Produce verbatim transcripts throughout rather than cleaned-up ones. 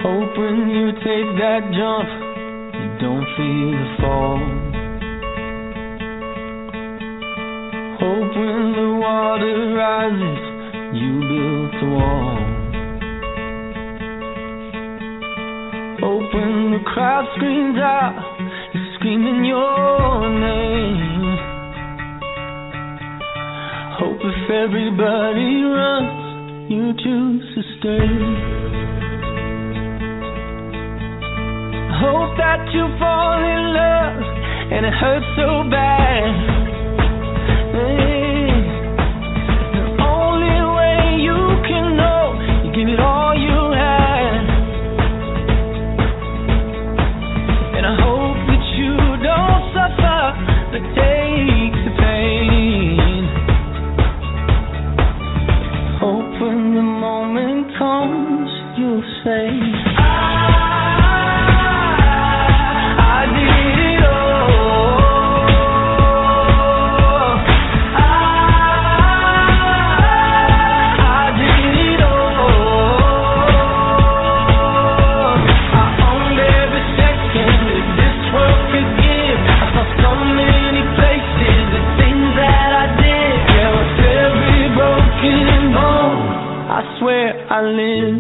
Hope when you take that jump, you don't feel the fall. Hope when the water rises, you build a wall. Hope when the crowd screams out, you're screaming your name. Hope if everybody runs, you choose to stay. Hope that you fall in love and it hurts so bad. Hey, the only way you can know, you give it all you had. And I hope that you don't suffer, but take the pain. Hope when the moment comes, you'll say, I live.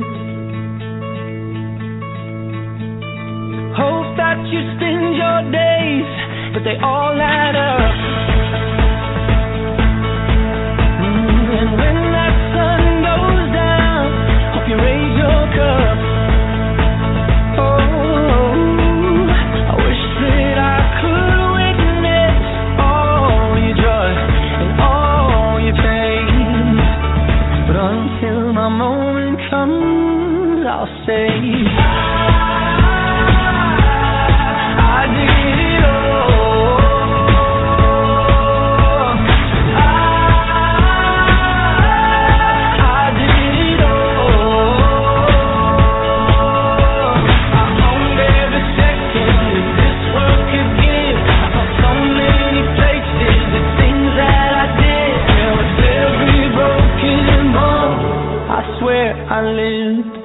Hope that you spend your days, but they all add up. Mm, and when that sun goes down, hope you raise your cup. Oh, I wish that I could witness all your joy and all your pain, but until my moment comes, I'll say I did it all. I did it all. I owned every second that this world could give. I saw so many places, the things that I did. There was every broken bone, I swear I lived.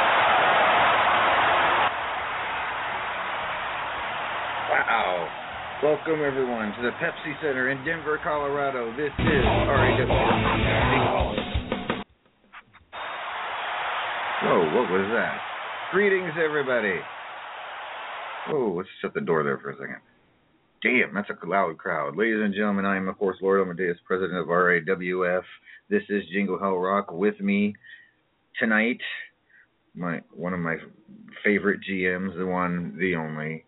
Wow. Welcome, everyone, to the Pepsi Center in Denver, Colorado. This is R A W. Whoa, what was that? Greetings, everybody. Whoa, let's shut the door there for a second. Damn, that's a loud crowd. Ladies and gentlemen, I am, of course, Lord Amadeus, president of R A W F. This is Jingle Hell Rock. With me tonight, my one of my favorite G Ms, the one, the only.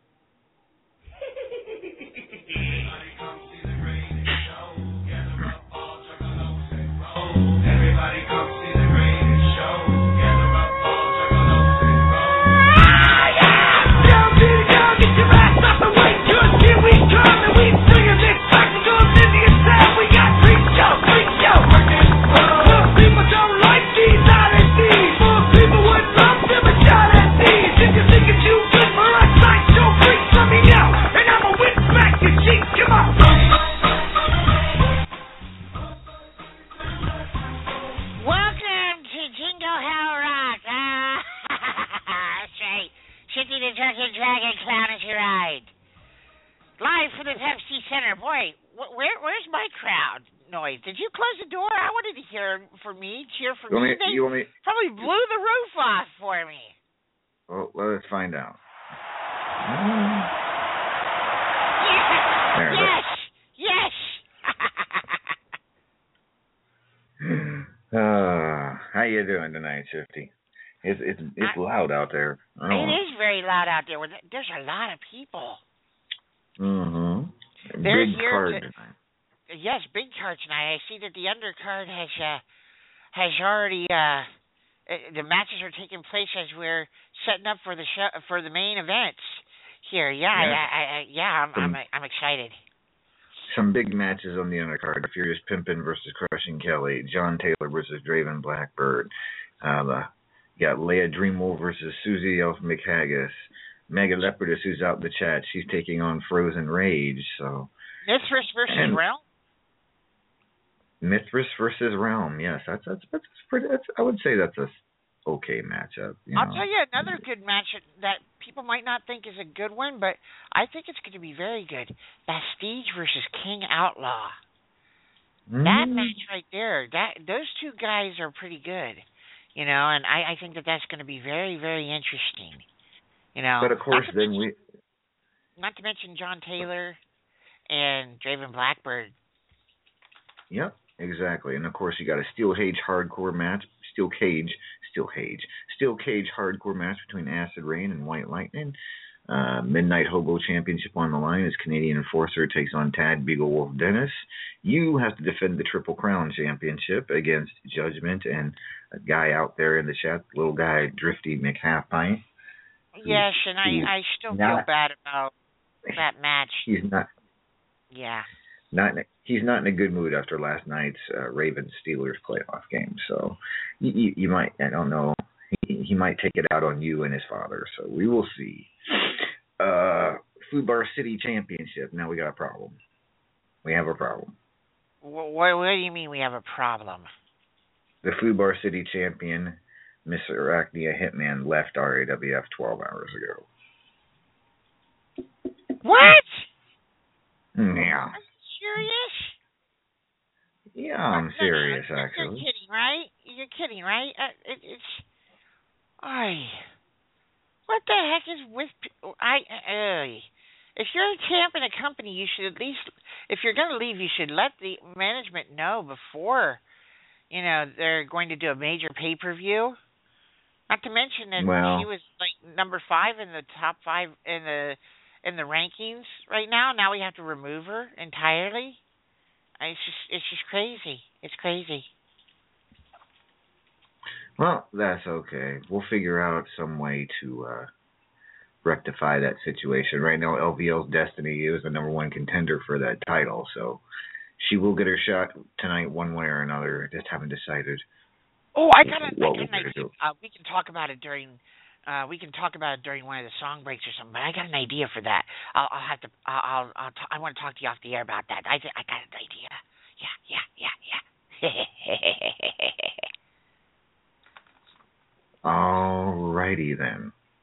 Did you close the door? I wanted to hear for me, cheer for you me. Me, they you want me, probably blew the roof off for me. Well, let's find out. Yes! There, yes! Yes! uh, how you doing tonight, Shifty? It's it's it's I, loud out there. It know. is very loud out there. There's a lot of people. Mm-hmm. They're Big here card to, tonight. Yes, big card tonight. I see that the undercard has uh, has already uh, the matches are taking place as we're setting up for the show, for the main events here. Yeah, yeah, I, I, I, yeah. I'm, some, I'm I'm excited. Some big matches on the undercard: Furious Pimpin versus Crushing Kelly, John Taylor versus Draven Blackbird. Um, uh, you got Leia Dreamwolf versus Susie Elf McHaggis. Mega Leopardess, who's out in the chat, she's taking on Frozen Rage. So Mithras versus and, Realm. Mithras versus Realm, yes, that's that's that's pretty. That's, I would say that's a okay matchup. You I'll know? tell you another good match that people might not think is a good one, but I think it's going to be very good. Bastige versus King Outlaw. Mm. That match right there, that those two guys are pretty good, you know, and I, I think that that's going to be very very interesting, you know. But of course, then mention, we. Not to mention John Taylor and Draven Blackbird. Yep. Exactly, and of course you got a steel cage hardcore match, steel cage, steel cage, steel cage hardcore match between Acid Rain and White Lightning. Uh, Midnight Hobo Championship on the line as Canadian Enforcer takes on Tad Beaglewolf Dennis. You have to defend the Triple Crown Championship against Judgment and a guy out there in the chat, little guy Drifty McHalfpint. Yes, and I, I still not, feel bad about that match. He's not. Yeah. Not in a, he's not in a good mood after last night's uh, Ravens Steelers playoff game. So you, you, you might, I don't know, he, he might take it out on you and his father. So we will see. Uh, Food Bar City Championship. Now we got a problem. We have a problem. What, what, what do you mean we have a problem? The Food Bar City champion, Mister Arachnia Hitman, left R A W F twelve hours ago. What? Yeah. Serious? Yeah, I'm serious, no, no, actually. You're kidding, right? You're kidding, right? Uh, it, it's, I. What the heck is with I? Uh, if you're a champ in a company, you should at least, if you're going to leave, you should let the management know before, you know, they're going to do a major pay per view. Not to mention that well, she was like number five in the top five in the. in the rankings right now. Now we have to remove her entirely. It's just, it's just crazy. It's crazy. Well, that's okay. We'll figure out some way to uh, rectify that situation. Right now, L V L's Destiny is the number one contender for that title, so she will get her shot tonight one way or another. Just haven't decided. Oh, I got an idea. Uh, we can talk about it during Uh, we can talk about it during one of the song breaks or something, but I got an idea for that. I'll, I'll have to. I'll. I'll. I'll t- I want to talk to you off the air about that. I. Th- I got an idea. Yeah. Yeah. Yeah. Yeah. Alrighty then.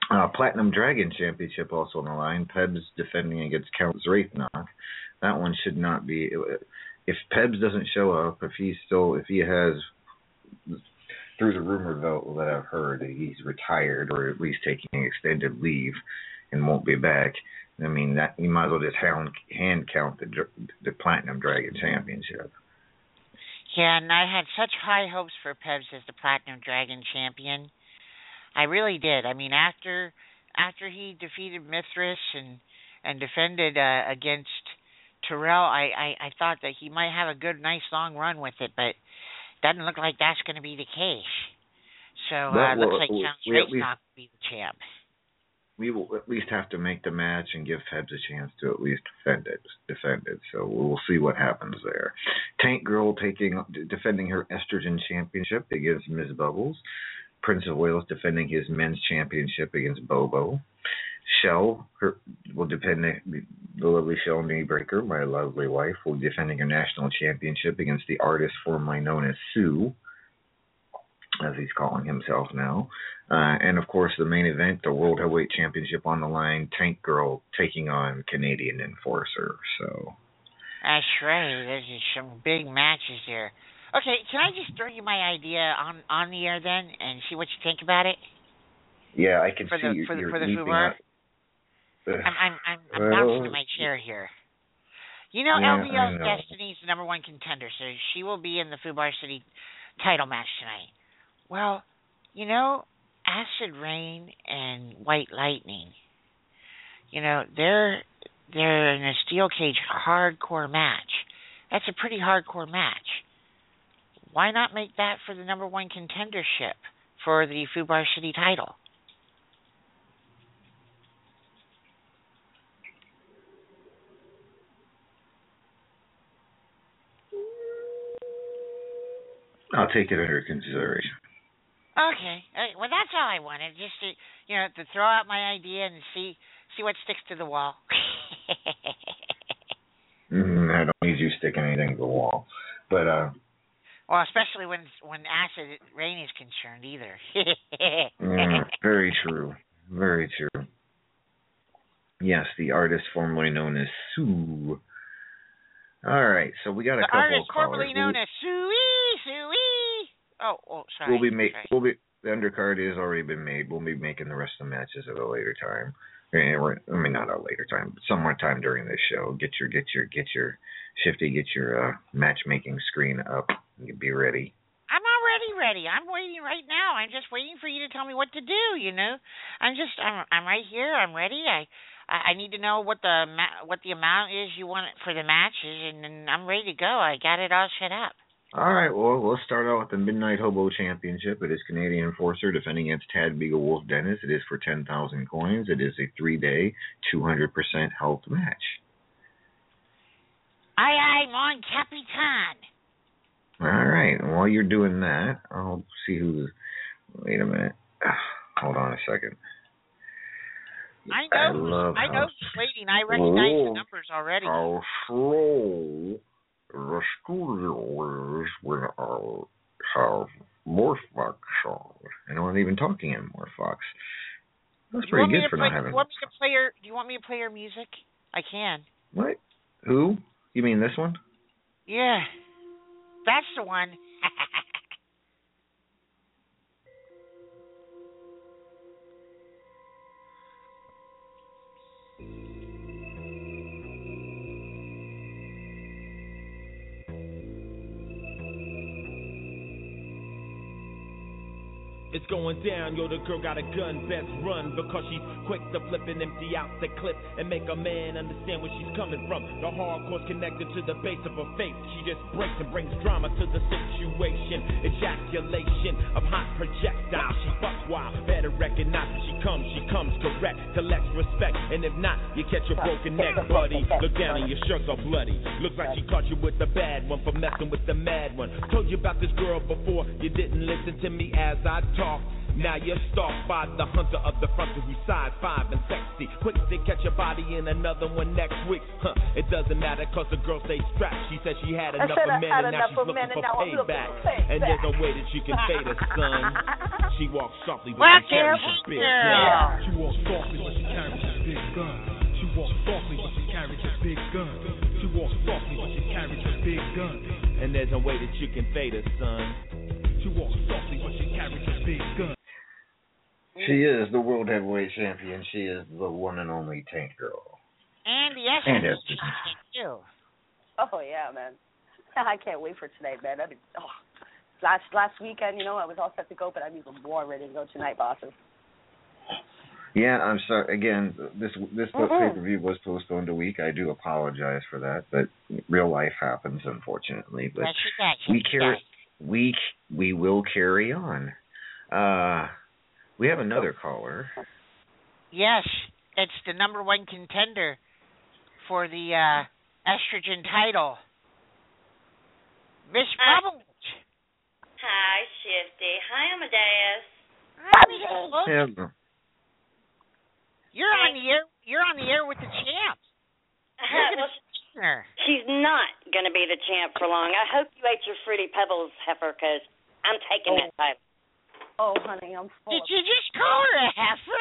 Uh, Platinum Dragon Championship also on the line. Pebs defending against Count Zrathnock. That one should not be. If Pebs doesn't show up, if he's still, if he has, through the rumor though that I've heard, he's retired or at least taking extended leave and won't be back. I mean, that you might as well just hand, hand count the the Platinum Dragon Championship. Yeah, and I had such high hopes for Pebs as the Platinum Dragon champion. I really did. I mean, after after he defeated Mithras and and defended uh, against Terrell, I, I, I thought that he might have a good, nice, long run with it, but doesn't look like that's going to be the case. So uh, Well, it looks well, like we- Count we at Drake's least- not going to be the champ. We will at least have to make the match and give Pebs a chance to at least defend it. Defend it. So we'll see what happens there. Tank Girl taking defending her Estrogen Championship against Miz Bubbles. Prince of Wales defending his men's championship against Bobo. Shell her, will defend the, the lovely Shell Kneebreaker, my lovely wife, will be defending her national championship against the artist formerly known as Sue, as he's calling himself now. Uh, and, of course, the main event, the World Heavyweight Championship on the line, Tank Girl taking on Canadian Enforcer. So That's right. There's just some big matches there. Okay, can I just throw you my idea on, on the air then and see what you think about it? yeah, I can For see the- you, for the- you're for the leaping Fubar? out. Ugh. I'm I'm I'm, I'm Well, bouncing to my chair here. You know, yeah, L V I L's know. Destiny's the number one contender, so she will be in the Fubar City title match tonight. Well, you know, Acid Rain and White Lightning, you know, they're they're in a steel cage hardcore match. That's a pretty hardcore match. Why not make that for the number one contendership for the Fubar City title? I'll take it under consideration. Okay. Uh, Well, that's all I wanted, just to, you know, to throw out my idea and see see what sticks to the wall. Mm, I don't need you sticking anything to the wall. But, uh, Well, especially when when Acid Rain is concerned, either. mm, very true. Very true. Yes, the artist formerly known as Sue. All right, so we got a The couple artist of callers. formerly known as Suey, Suey. Oh, oh, sorry. We'll be make sorry. we'll be the undercard has already been made. We'll be making the rest of the matches at a later time. Eh, we're- I mean, not a later time, but somewhere time during this show. Get your get your get your shifty, get your uh, matchmaking screen up. You be ready. I'm already ready. I'm waiting right now. I'm just waiting for you to tell me what to do. You know, I'm just I'm I'm right here. I'm ready. I I I need to know what the ma- what the amount is you want for the matches, and then I'm ready to go. I got it all set up. All right, well, let's start out with the Midnight Hobo Championship. It is Canadian Enforcer defending against Tad Beagle Wolf Dennis. It is for ten thousand coins. It is a three-day, two hundred percent health match. Aye, aye, mon Capitan. All right, and while you're doing that, I'll see who's... Wait a minute. Hold on a second. I I know. who's- love I know how- who's waiting. I recognize Oh, the numbers already. How slow the studio is when I have Morphbox on. And I'm not even talking in Morphbox. That's You pretty want me good to for play, not having... you want me to play your? Do you want me to play your music? I can. What? Who? You mean this one? Yeah, that's the one. It's going down, yo, the girl got a gun, best run, because she's quick to flip and empty out the clip and make a man understand where she's coming from. The hardcore's connected to the base of her face. She just breaks and brings drama to the situation. Ejaculation of hot projectiles. She fucks wild, better recognize when she comes, she comes correct, collects respect, and if not, you catch a broken neck, buddy. Look down and your shirt's all bloody. Looks like she caught you with the bad one for messing with the mad one. Told you about this girl before, you didn't listen to me as I talk. Now you're stalked by the hunter of the front who's size five and sexy. Quick to catch a body in another one next week. Huh, it doesn't matter cause the girl stays strapped. She said she had enough of men and now she's looking for payback. And there's no way that she can fade her, son. She walks softly but Well, she carries a girl, big girl. gun. She walks softly, but she carries a big gun. She walks softly, but she carries a big gun. She walks softly, but she carries a big gun. And there's no way that you can fade her, son. She walks softly, but she carries a big gun. She is the world heavyweight champion. She is the one and only Tank Girl. And the And estrogen estrogen. champion, too. Oh yeah, man. I can't wait for tonight, man. I mean, oh, last last weekend, you know, I was all set to go, but I'm even more ready to go tonight, bosses. Yeah, I'm sorry. Again, this this Mhm. pay per view was postponed a week. I do apologize for that, but real life happens, unfortunately. But Yes, she does. Yes, we she carry does. we we will carry on. Uh, we have another caller. Yes, it's the number one contender for the uh, estrogen title. Miss Hi. Bubbles. Hi, Shifty. Hi, Amadeus. Hi, Miss Bubbles. Yeah, You're on the air. You're on the air with the champ. You're gonna well, be her. she's not going to be the champ for long. I hope you ate your Fruity Pebbles, heifer, because I'm taking Oh. that title. Oh, honey, I'm full. Did you just call her a heifer?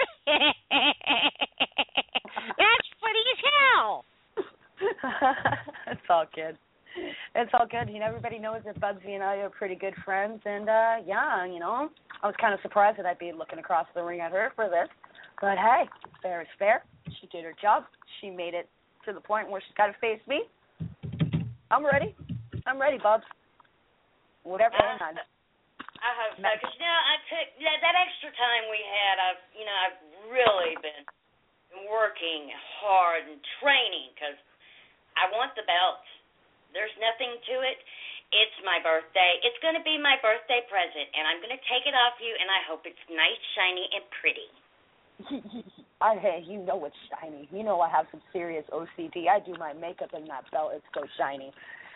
That's funny as hell. It's all good. It's all good. You know, everybody knows that Bugsy and I are pretty good friends, and uh yeah, you know, I was kind of surprised that I'd be looking across the ring at her for this, but hey, fair is fair. She did her job. She made it to the point where she's got to face me. I'm ready. I'm ready, Bubs. Whatever. Uh, I'm I hope so, because, you know, I took that, that extra time we had, I've, you know, I've really been working hard and training, because I want the belt. There's nothing to it. It's my birthday. It's going to be my birthday present, and I'm going to take it off you, and I hope it's nice, shiny, and pretty. I, hey, you know it's shiny. You know I have some serious O C D. I do my makeup in that belt. It's so shiny.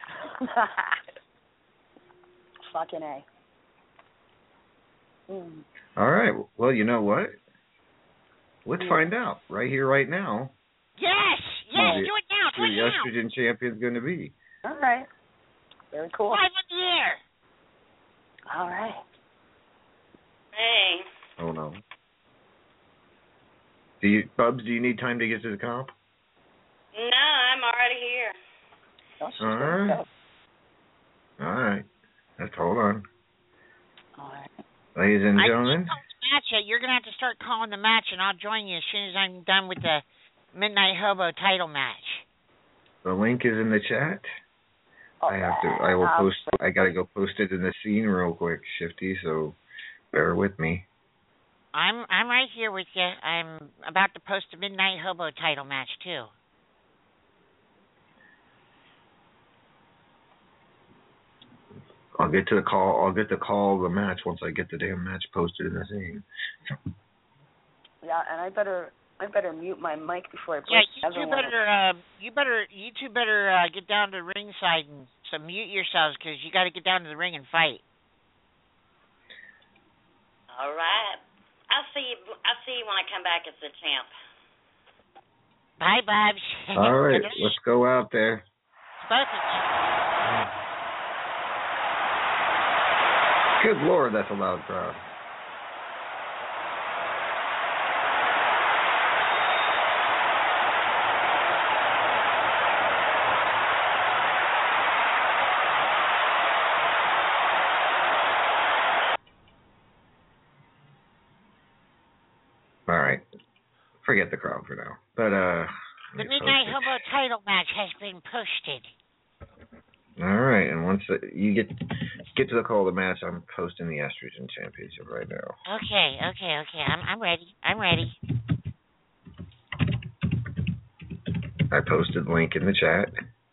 Fucking A. Mm. All right. Well, you know what? Let's find out right here, right now. Yes, yes, Who the- do it now, do Who it the now. estrogen champion's going to be? All right. Very cool. Live on the air. All right. Hey. Oh no. Do you, Bubs? Do you need time to get to the comp? No, I'm already here. Oh, she's All good to right. go. All right. Let's hold on, All right. ladies and I gentlemen. can't call the match yet. You're gonna have to start calling the match, and I'll join you as soon as I'm done with the Midnight Hobo title match. The link is in the chat. I have to. I will Um, post. I gotta go post it in the scene real quick, Shifty. So bear with me. I'm I'm right here with you. I'm about to post a Midnight Hobo title match too. I'll get to the call. I'll get the call of the match once I get the damn match posted in the scene. Yeah, and I better I better mute my mic before I Yeah, break you the other two one. better uh, you better you two better uh, get down to ringside and so mute yourselves because you got to get down to the ring and fight. All right. I'll see you. I'll see you when I come back as the champ. Bye, Bobs. All right, let's go out there. Both of you. Good Lord, that's a loud crowd. All right, forget the crowd for now. But uh, The let me Midnight post it. Hobo title match has been posted. All right, and once the, you get get to the call of the match, I'm posting the Estrogen Championship right now. Okay, okay, okay. I'm I'm ready. I'm ready. I posted the link in the chat.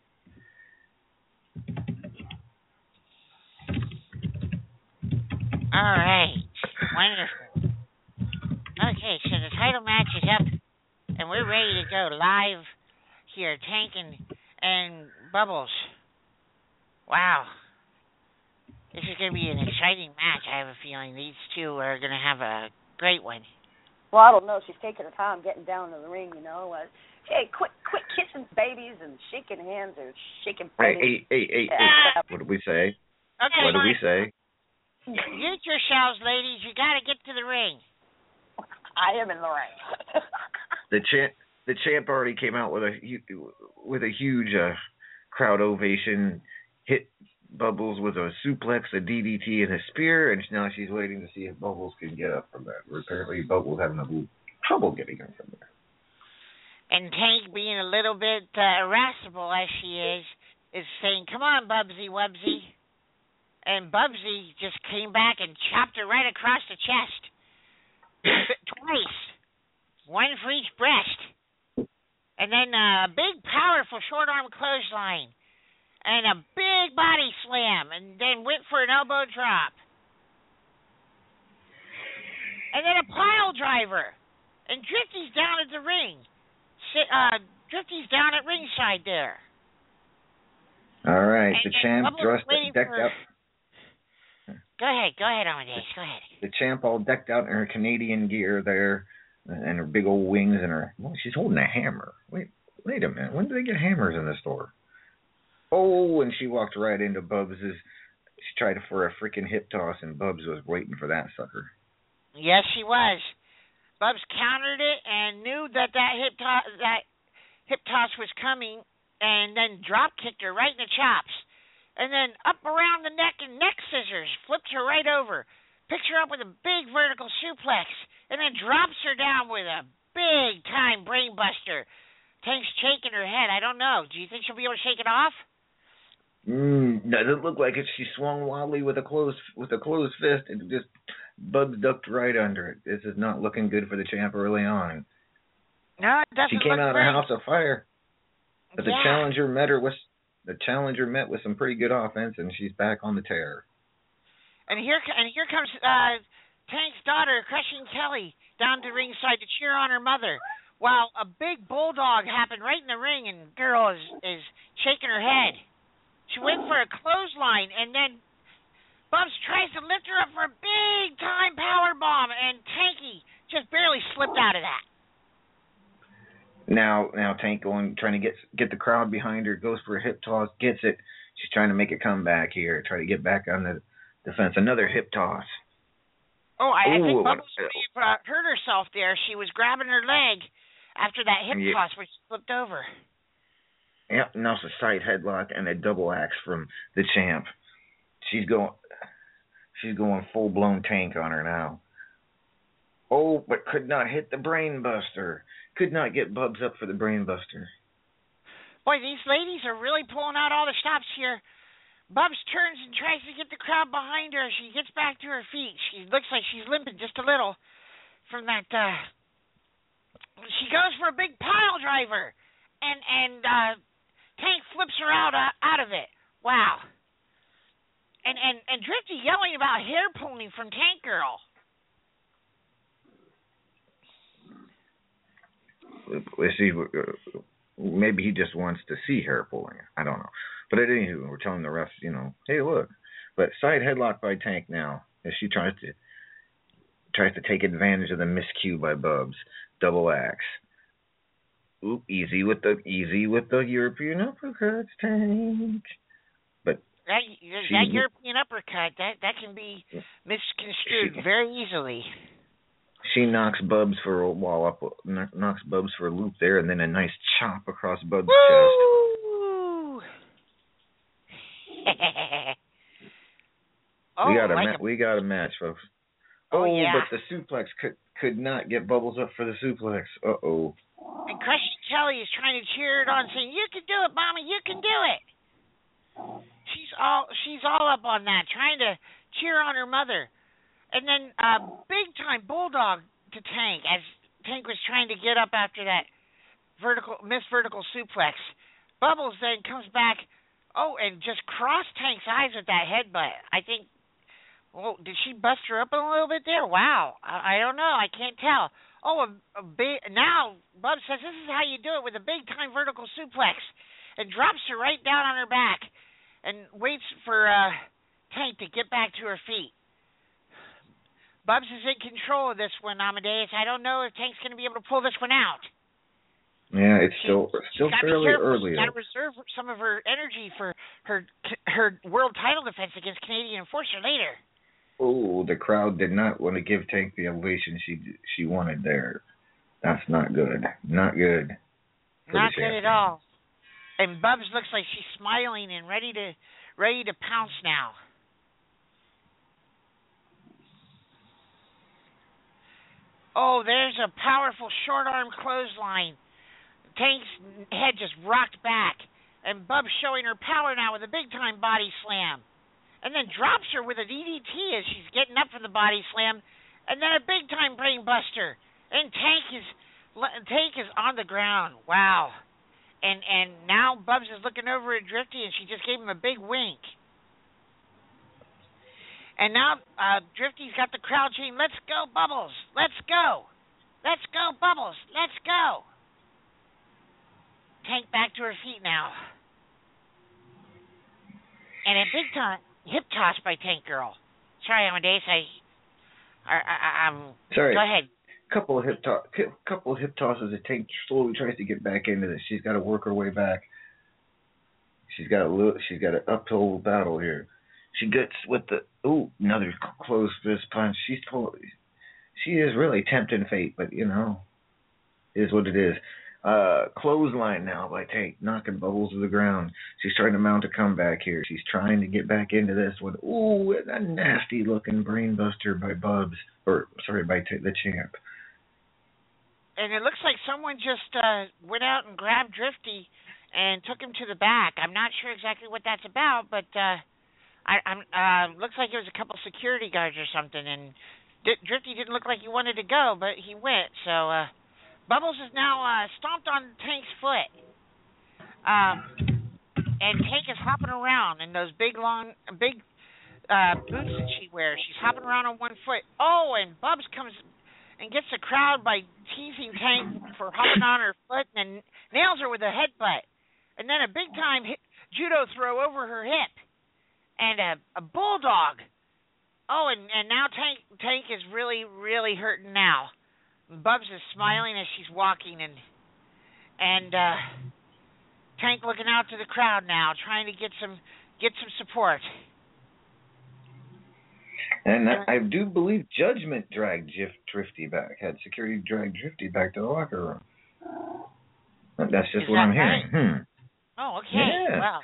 All right. Wonderful. Okay, so the title match is up, and we're ready to go live here, Tank and, and Bubbles. Wow. This is going to be an exciting match. I have a feeling these two are going to have a great one. Well, I don't know. She's taking her time getting down to the ring, you know. Uh, hey, quit quit kissing babies and shaking hands or shaking Hey, babies. hey, hey, hey, hey. What did we say? Okay, What did we say? mute yourselves, ladies. You got to get to the ring. I am in the ring. The champ, the champ already came out with a hu- with a huge uh, crowd ovation, hit Bubbles with a suplex, a D D T, and a spear, and now she's waiting to see if Bubbles can get up from that. Apparently, Bubbles having a little trouble getting up from there. And Tank, being a little bit uh, irascible as she is, is saying, "Come on, Bubsy Wubsy." And Bubsy just came back and chopped her right across the chest. Twice. One for each breast. And then a big, powerful short-arm clothesline. And a big body slam. And then went for an elbow drop. And then a pile driver. And Drifty's down at the ring. Uh, Drifty's down at ringside there. All right, and, the and champ dressed decked for... out. Go ahead, go ahead, Amadeus, go ahead. The champ all decked out in her Canadian gear there, and her big old wings, and her. Well, she's holding a hammer. Wait, wait a minute. When do they get hammers in the store? Oh, and she walked right into Bubs'. She tried for a freaking hip toss, and Bubs was waiting for that sucker. Yes, she was. Bubs countered it and knew that that hip toss that hip toss was coming, and then drop kicked her right in the chops. And then up around the neck and neck scissors, flips her right over, picks her up with a big vertical suplex, and then drops her down with a big-time brainbuster. Tank's shaking her head. I don't know. Do you think she'll be able to shake it off? Mm, doesn't look like it. She swung wildly with a closed with a closed fist and just Bubs ducked right under it. This is not looking good for the champ early on. No, it doesn't. She came look out of great. a house of fire, but the Yeah. challenger met her with. The challenger met with some pretty good offense, and she's back on the tear. And here, and here comes uh, Tank's daughter, Crushing Kelly, down to ringside to cheer on her mother, while a big bulldog happened right in the ring, and girl is is shaking her head. She went for a clothesline, and then Bubs tries to lift her up for a big time power bomb, and Tanky just barely slipped out of that. Now, now Tank going trying to get get the crowd behind her, goes for a hip toss, gets it. She's trying to make a comeback here, try to get back on the defense. Another hip toss. Oh, I, I Ooh, think Bubbles what- may have uh, hurt herself there. She was grabbing her leg after that hip Yeah. toss, which flipped over. Yep, now it's a side headlock and a double axe from the champ. She's going, she's going full blown Tank on her now. Oh, but could not hit the brain buster. Could not get Bubs up for the brain buster. Boy, these ladies are really pulling out all the stops here. Bubs turns and tries to get the crowd behind her. She gets back to her feet. She looks like she's limping just a little from that. Uh, she goes for a big pile driver, and and uh, Tank flips her out uh, out of it. Wow. And and and Drifty yelling about hair pulling from Tank Girl. Let's see, maybe he just wants to see hair pulling. I don't know. But at any rate, we're telling the refs, you know, hey, look. But side headlock by Tank now as she tries to tries to take advantage of the miscue by Bubs. Double axe. Oop, easy with the easy with the European uppercuts, Tank. But that she, that European uppercut that that can be misconstrued she, very easily. She knocks Bubs for a wall up, knocks Bubs for a loop there, and then a nice chop across Bubs' Woo! chest. oh, we got a like ma- a... we got a match, folks. Oh, Oh, yeah. but the suplex could could not get Bubbles up for the suplex. Uh oh. And Crushing Kelly is trying to cheer it on, saying, "You can do it, Mommy. You can do it." She's all she's all up on that, trying to cheer on her mother. And then a uh, big-time bulldog to Tank as Tank was trying to get up after that vertical missed vertical suplex. Bubbles then comes back, oh, and just crossed Tank's eyes with that headbutt. I think, well, did she bust her up a little bit there? Wow, I, I don't know. I can't tell. Oh, a, a big, now Bubs says this is how you do it with a big-time vertical suplex and drops her right down on her back and waits for uh, Tank to get back to her feet. Bubs is in control of this one, Amadeus. I don't know if Tank's going to be able to pull this one out. Yeah, it's She- still still She's gotta be fairly careful. early. She's got to though. reserve some of her energy for her her world title defense against Canadian Enforcer later. Oh, the crowd did not want to give Tank the ovation she she wanted there. That's not good. Not good. Not good at all. And Bubs looks like she's smiling and ready to ready to pounce now. Oh, there's a powerful short arm clothesline. Tank's head just rocked back, and Bubs showing her power now with a big time body slam. And then drops her with a D D T as she's getting up from the body slam, and then a big time brain buster. And Tank is Tank is on the ground. Wow. And and now Bubs is looking over at Drifty, and she just gave him a big wink. And now uh, Drifty's got the crowd chanting, "Let's go, Bubbles! Let's go! Let's go, Bubbles! Let's go!" Tank back to her feet now. And a big time hip toss by Tank Girl. Sorry, Amadeus, I, I, I, I'm. Sorry. Go ahead. Couple of hip to- couple of hip tosses. That Tank slowly tries to get back into this. She's got to work her way back. She's got a little, she's got an uphill battle here. She gets with the ooh another closed fist punch. She's totally, she is really tempting fate, but you know, it is what it is. Uh, clothesline now by Tank, knocking Bubbles to the ground. She's trying to mount a comeback here. She's trying to get back into this one. Ooh, a nasty looking brainbuster by Bubs, or sorry, by t- the champ. And it looks like someone just uh, went out and grabbed Drifty and took him to the back. I'm not sure exactly what that's about, but uh, I, I'm uh, looks like it was a couple security guards or something. And D- Drifty didn't look like he wanted to go, but he went. So. Uh, Bubbles is now uh, stomped on Tank's foot. Um, and Tank is hopping around in those big, long, big uh, boots that she wears. She's hopping around on one foot. Oh, and Bubs comes and gets the crowd by teasing Tank for hopping on her foot and then nails her with a headbutt. And then a big-time hit, judo throw over her hip. And a, a bulldog. Oh, and, and now Tank, Tank is really, really hurting now. Bubs is smiling as she's walking, and and uh, Tank looking out to the crowd now, trying to get some get some support. And I, I do believe Judgment dragged Jif Drifty back. Had security drag Drifty back to the locker room. That's just Is what that I'm right? hearing. Hmm. Oh, okay. Yeah.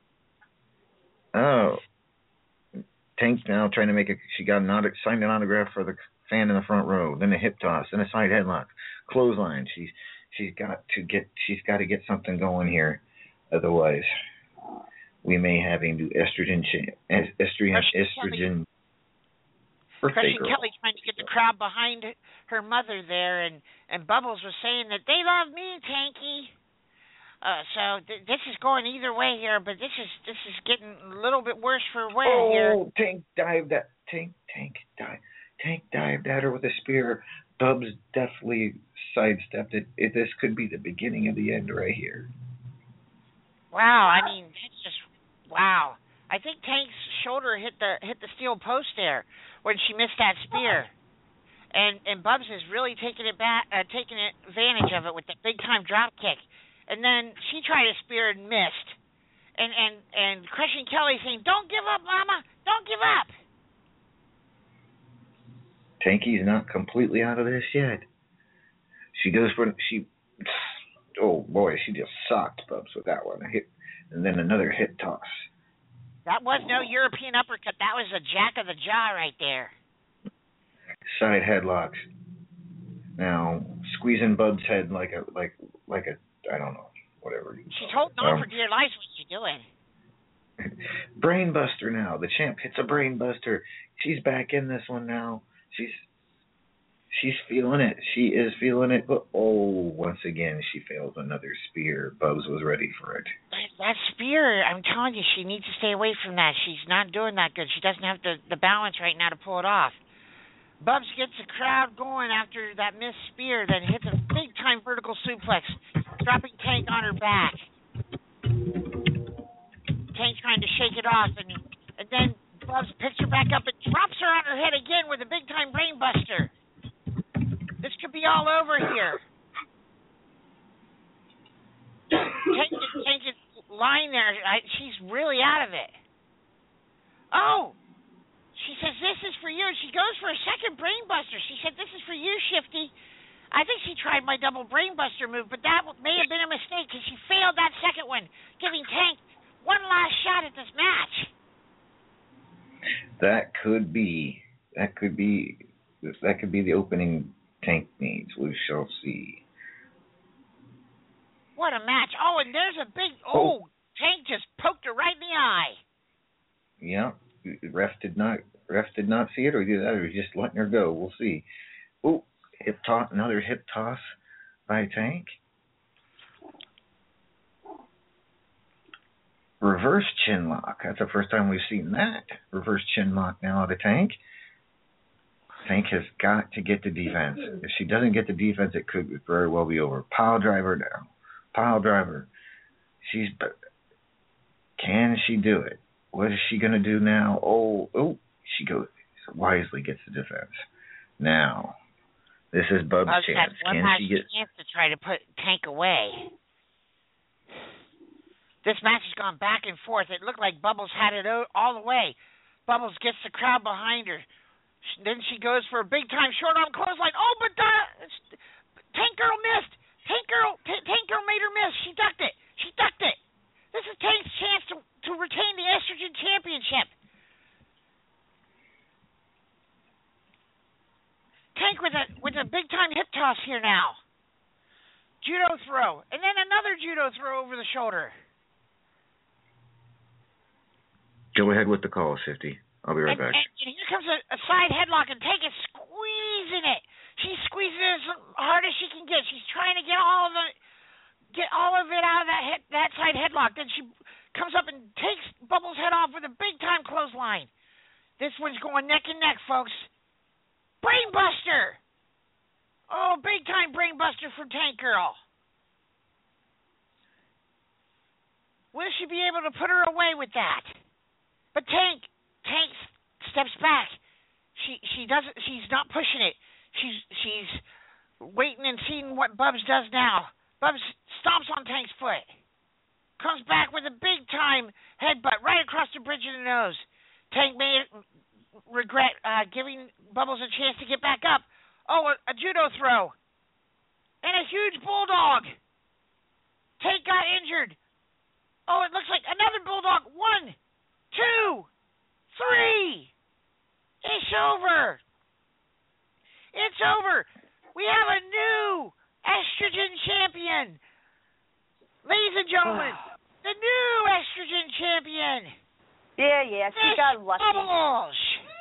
Wow. Oh. Tank's now trying to make a. She got an auto, signed an autograph for the fan in the front row, then a hip toss, then a side headlock, clothesline. She's she's got to get she's got to get something going here, otherwise we may have a new estrogen estrogen estrogen birthday Christian girl. Kelly trying to get the crowd behind her mother there, and and Bubbles was saying that they love me, Tanky. Uh, so th- this is going either way here, but this is this is getting a little bit worse for wear oh, here. Oh, Tank dived at Tank Tank dived. Tank dived at her with a spear. Bubs definitely sidestepped it. it. This could be the beginning of the end right here. Wow, I mean, it's just wow. I think Tank's shoulder hit the hit the steel post there when she missed that spear, and and Bubs is really taking it back, uh, taking advantage of it with the big time drop kick, and then she tried a spear and missed, and and and Christian Kelly saying, "Don't give up, Mama, don't give up." Tanky's not completely out of this yet. She goes for she. Oh boy, she just socked Bubs with that one. A hit, and then another hit toss. That was no European uppercut. That was a jack of the jaw right there. Side headlocks. Now squeezing Bubs' head like a like like a I don't know whatever. She's holding on um, for dear life. What's she doing? Brainbuster now. The champ hits a brainbuster. She's back in this one now. She's she's feeling it. She is feeling it. But oh, once again she fails another spear. Bubs was ready for it. That, that spear, I'm telling you, she needs to stay away from that. She's not doing that good. She doesn't have the, the balance right now to pull it off. Bubs gets the crowd going after that missed spear, then hits a big time vertical suplex, dropping Tank on her back. Tank trying to shake it off, and and then Bubs picks her back up and drops her on her head again with a big time brainbuster. This could be all over here. Tank is, Tank is lying there. I, she's really out of it. Oh! She says, "This is for you. And she goes for a second brainbuster. She said, this is for you, Shifty. I think she tried my double brainbuster move, but that may have been a mistake because she failed that second one, giving Tank one last shot at this match. That could be. That could be. That could be the opening Tank needs. We shall see. What a match! Oh, and there's a big. Oh, oh. Tank just poked her right in the eye. Yeah, ref did not. Ref did not see it, or did that, or just letting her go. We'll see. Oh, hip toss. Another hip toss by Tank. Reverse chin lock. That's the first time we've seen that. Reverse chin lock now out of Tank. Tank has got to get the defense. If she doesn't get the defense, it could very well be over. Pile driver now. Pile driver. She's. Can she do it? What is she going to do now? Oh, oh. She goes wisely gets the defense. Now, this is Bub's Bub's chance. Can she get? Chance to try to put Tank away. This match has gone back and forth. It looked like Bubbles had it all the way. Bubbles gets the crowd behind her. Then she goes for a big time short arm clothesline. Oh, but the Tank Girl missed. Tank Girl, T- Tank Girl made her miss. She ducked it. She ducked it. This is Tank's chance to to retain the Estrogen Championship. Tank with a with a big time hip toss here now. Judo throw, and then another judo throw over the shoulder. Go ahead with the call, Shifty. I'll be right and, back. And, and here comes a, a side headlock, and Tank is squeezing it. She's squeezing it as hard as she can get. She's trying to get all of it, get all of it out of that head, that side headlock. Then she comes up and takes Bubbles' head off with a big time clothesline. This one's going neck and neck, folks. Brainbuster! Oh, big time brainbuster from Tank Girl. Will she be able to put her away with that? But Tank, Tank steps back. She she doesn't. She's not pushing it. She's she's waiting and seeing what Bubs does now. Bubs stomps on Tank's foot. Comes back with a big time headbutt right across the bridge of the nose. Tank may regret uh, giving Bubbles a chance to get back up. Oh, a, a judo throw. And a huge bulldog. Tank got injured. Oh, it looks like another bulldog. One, two, three. It's over. It's over. We have a new Estrogen Champion. Ladies and gentlemen, the new Estrogen Champion. Yeah, yeah, she Miss got lucky. Bubbles.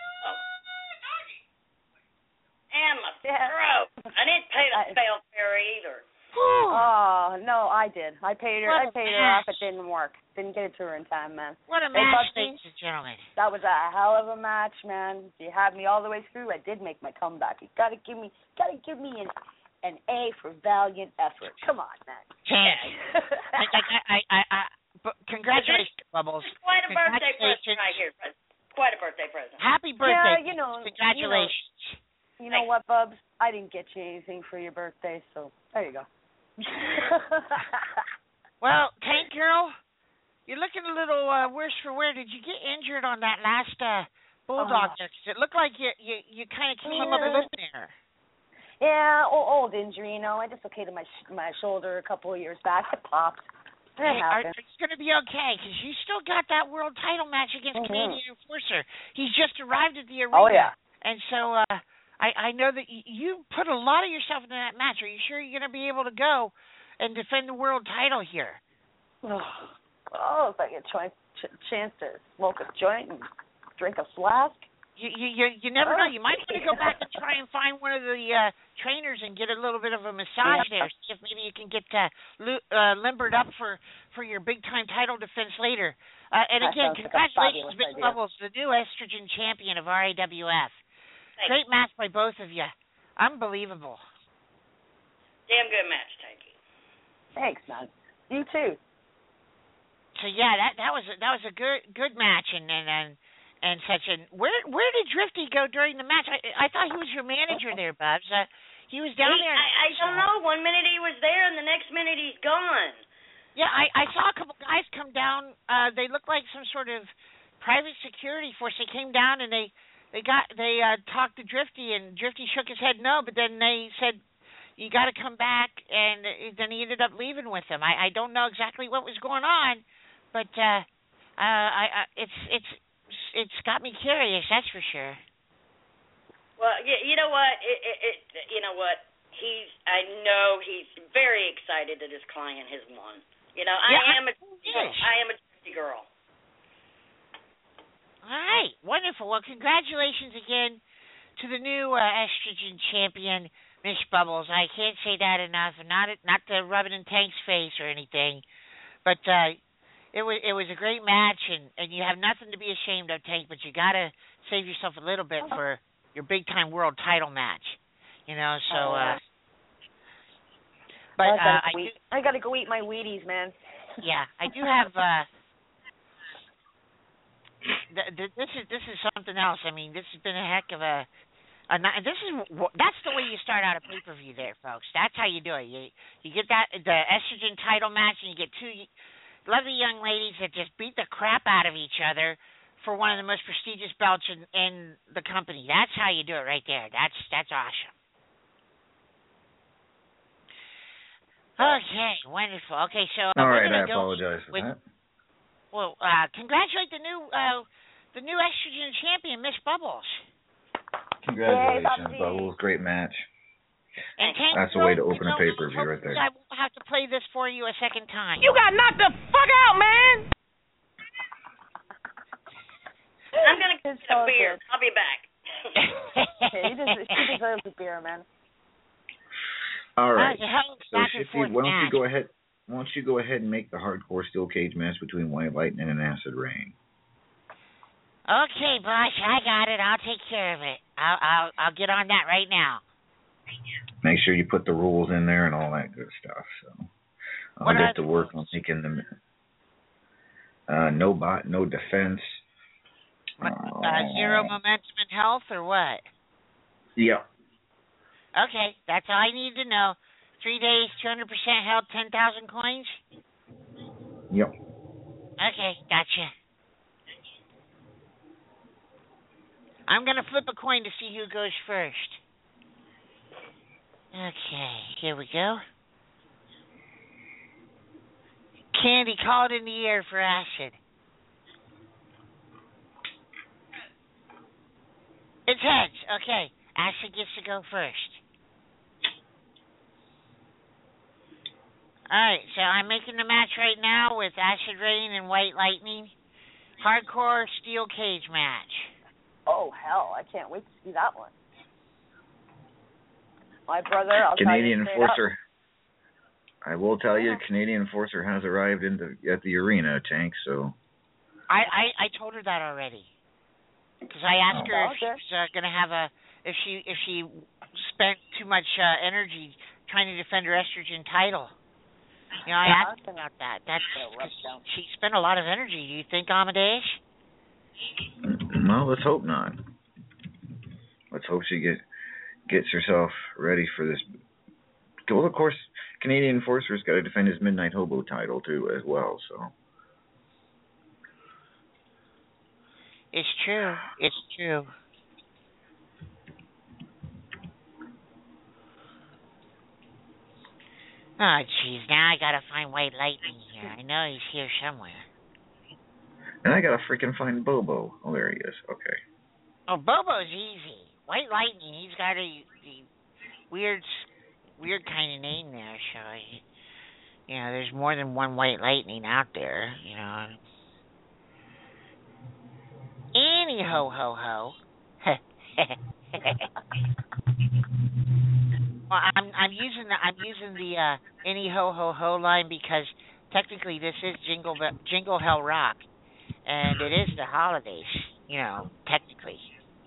And my Yeah. throat. I didn't pay the I- spell fairy either. Oh no, I did. I paid her. What I a paid her off. match. It didn't work. Didn't get it to her in time, man. What a They match, thought they- ladies and gentlemen. That was a hell of a match, man. You had me all the way through. I did make my comeback. You gotta give me, gotta give me an an A for valiant effort. Come on, man. Tank. I, I, I, I, I, but congratulations, Bubbles. It's quite a birthday present Congratulations. right here. Quite a birthday present. Happy birthday. Yeah, you know, Congratulations. You know what, Bubs? I didn't get you anything for your birthday, so there you go. Well, Tank Girl, you're looking a little uh, worse for wear. Did you get injured on that last uh, bulldog Oh. there? 'Cause it looked like you you, you kind of came up a Yeah. little there. Yeah, old, old injury, you know. I dislocated my sh- my shoulder a couple of years back. It popped. It Hey, are, happened. are you going to be okay? Because you still got that world title match against Mhm. Canadian Enforcer. He's just arrived at the arena. Oh yeah. And so uh, I, I know that y- you put a lot of yourself into that match. Are you sure you're going to be able to go and defend the world title here? Oh, if I get a ch- ch- chance to smoke a joint and drink a flask. You you you, you never know. You might want to go back and try and find one of the uh, trainers and get a little bit of a massage Yeah. there. See if maybe you can get uh, lu- uh, limbered up for, for your big time title defense later. Uh, and That again, sounds like a congratulations, fabulous Mick idea. Bubbles, the new Estrogen Champion of R A W F. Thank Great match by both of you. Unbelievable. Damn good match, thank you. Thanks, man. You too. So yeah, that that was a, that was a good good match and and and, and such. And where where did Drifty go during the match? I I thought he was your manager there, Bubs. Uh, he was down He- there. I, I don't know. One minute he was there, and the next minute he's gone. Yeah, I, I saw a couple guys come down. Uh, they looked like some sort of private security force. They came down and they they got they uh, talked to Drifty, and Drifty shook his head no, but then they said you got to come back, and then he ended up leaving with him. I, I don't know exactly what was going on, but uh, uh, I, I it's it's it's got me curious. That's for sure. Well, you, you know what? It, it, it, you know what? He's. I know he's very excited that his client has won. You know, Yeah, I am a. yes. I am a Drifty girl. All right, wonderful. Well, congratulations again to the new uh, estrogen champion, Miss Bubbles. I can't say that enough. Not not to rub it in Tank's face or anything, but uh, it was it was a great match, and, and you have nothing to be ashamed of, Tank. But you gotta save yourself a little bit for your big time world title match. You know, so. Uh, but I gotta, uh, I, go do, eat, I gotta go eat my Wheaties, man. yeah, I do have. Uh, th- th- this is this is something else. I mean, this has been a heck of a. a ni- this is that's the way you start out a pay per view, there, folks. That's how you do it. You you get that the estrogen title match, and you get two lovely young ladies that just beat the crap out of each other for one of the most prestigious belts in, in the company. That's how you do it, right there. That's that's awesome. Okay, wonderful. Okay, so uh, All we're right, gonna I go apologize for with, that. Well, uh, congratulate the new uh, the new estrogen champion, Miss Bubbles. Congratulations, Hey, Bubbles. Great match. And Tank, That's you a way know- to open you a know, pay-per-view right hopefully there. I won't have to play this for you a second time. You got knocked the fuck out, man! I'm gonna get It's a all beer. good. I'll be back. Yeah, he, deserves, he deserves a beer, man. All right. That was a hell of a So back and Shifty, forth why don't you match. go ahead? Why don't you go ahead and make the hardcore steel cage match between White Lightning and Acid Rain? Okay, boss, I got it. I'll take care of it. I'll I'll I'll get on that right now. Make sure you put the rules in there and all that good stuff. So I'll What are get to the work rules? on making them. Uh, no bot, no defense. Uh, zero momentum and health, or what? Yeah. Okay, that's all I need to know. Three days, two hundred percent health, ten thousand coins. Yep. Okay, gotcha. I'm going to flip a coin to see who goes first. Okay, here we go. Candy, call it in the air for Acid. It's heads. Okay, Acid gets to go first. Alright, so I'm making the match right now with Acid Rain and White Lightning. Hardcore steel cage match. Oh, hell, I can't wait to see that one. My brother, I'll Canadian tell you straight up. Enforcer. I will tell you, Yeah. Canadian Enforcer has arrived in the, at the arena, Tank. So. I, I, I told her that already. Because I asked Oh. her if Okay. she was uh, going to have a, if she if she spent too much uh, energy trying to defend her estrogen title. You know, I Yeah, asked her about that. That's Yeah, rough 'cause down. she spent a lot of energy. Do you think, Amadeus? Well, let's hope not. Let's hope she get gets herself ready for this. Well, of course, Canadian Enforcer's got to defend his Midnight Hobo title too, as well. So. It's true. It's true. Oh, jeez. Now I gotta find White Lightning here. I know he's here somewhere. And I gotta freaking find Bobo. Oh, there he is. Okay. Oh, Bobo's easy. White Lightning, he's got a, a weird, weird kind of name there. So, I, you know, there's more than one White Lightning out there. You know. Any ho ho ho. Well, I'm I'm using the I'm using the uh, any ho ho ho line because technically this is Jingle Be- Jingle Hell Rock, and it is the holidays. You know, technically.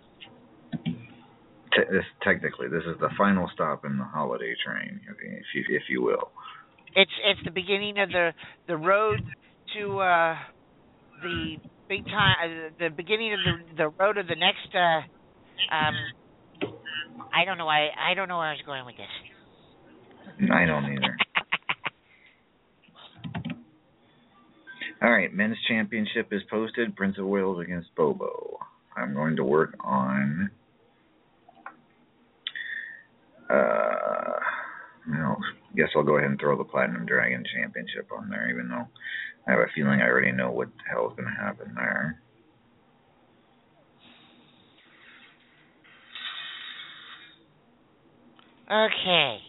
Te- this, technically, this is the final stop in the holiday train, if you, if you will. It's it's the beginning of the the road to uh, the big time. Uh, the beginning of the the road of the next. Uh, um, I don't know why. I don't know where I was going with this. I don't either. All right, men's championship is posted. Prince of Wales against Bobo. I'm I'm going to work on. Uh, well, guess I'll go ahead and throw the Platinum Dragon Championship on there, even though I have a feeling I already know what the hell is going to happen there. Okay.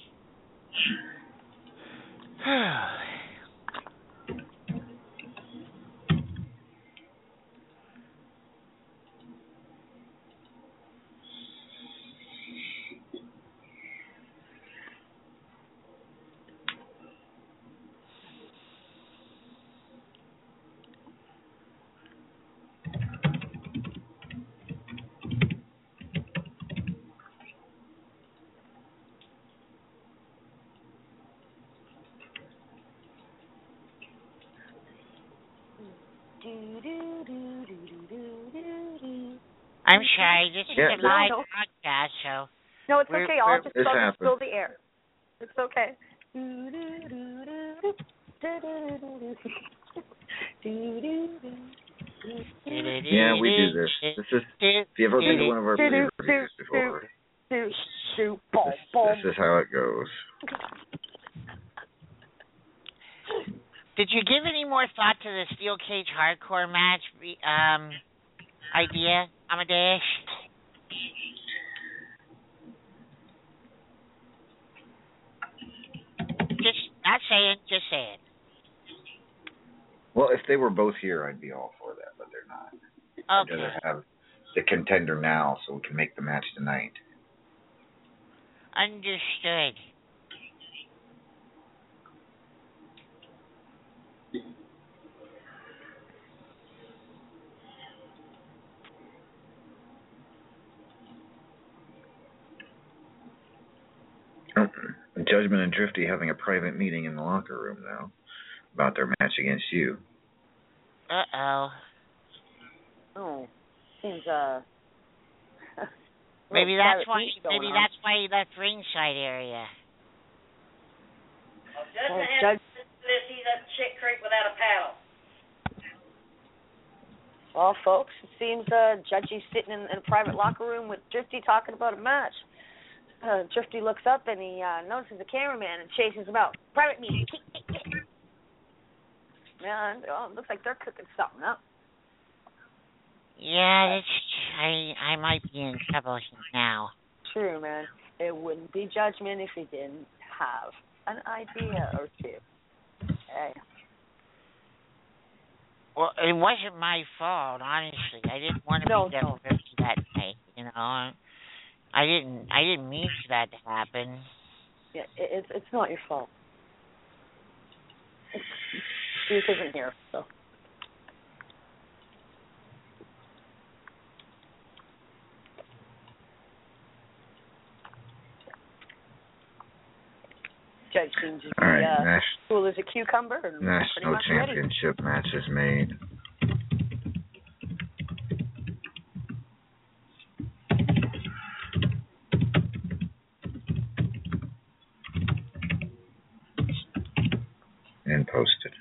I'm sorry, this is Yeah, a live no, no. podcast, so No, it's We're- okay. I'll we're- just This I'll just happens. fill the air. It's okay. Yeah, we do this. This is, if you've ever been to one of our movie reviews before, Do, do, boom, this, boom. this is how it goes. Did you give any more thought to the steel cage hardcore match um, idea, Amadeus? Just not saying, just saying. Well, if they were both here, I'd be all for that, but they're not. I'd Okay, rather have the contender now so we can make the match tonight. understood. Oh, Judgment and Drifty having a private meeting in the locker room now about their match against you. Uh oh. Oh, seems uh. Maybe little that's private why. piece going Maybe on. that's why he left ringside area. Well, Judgment Well, has Judge- to do this. He's up Chick Creek without a paddle. Well, folks, it seems uh, Judgy's sitting in, in a private locker room with Drifty talking about a match. Uh, Drifty looks up and he uh, notices the cameraman and chases him out. Private meeting. Man, oh, it looks like they're cooking something up. Yeah, it's, I I might be in trouble now. True, man. It wouldn't be Judgment if he didn't have an idea or two. Hey. Well, it wasn't my fault, honestly. I didn't want to No, be no. there that night, you know. I didn't. I didn't mean for that to happen. Yeah, it, it's it's not your fault. Duke isn't here, so. Judge seems to be All right, uh, Nash, cool as a cucumber and pretty National much ready. Championship match is made. And posted.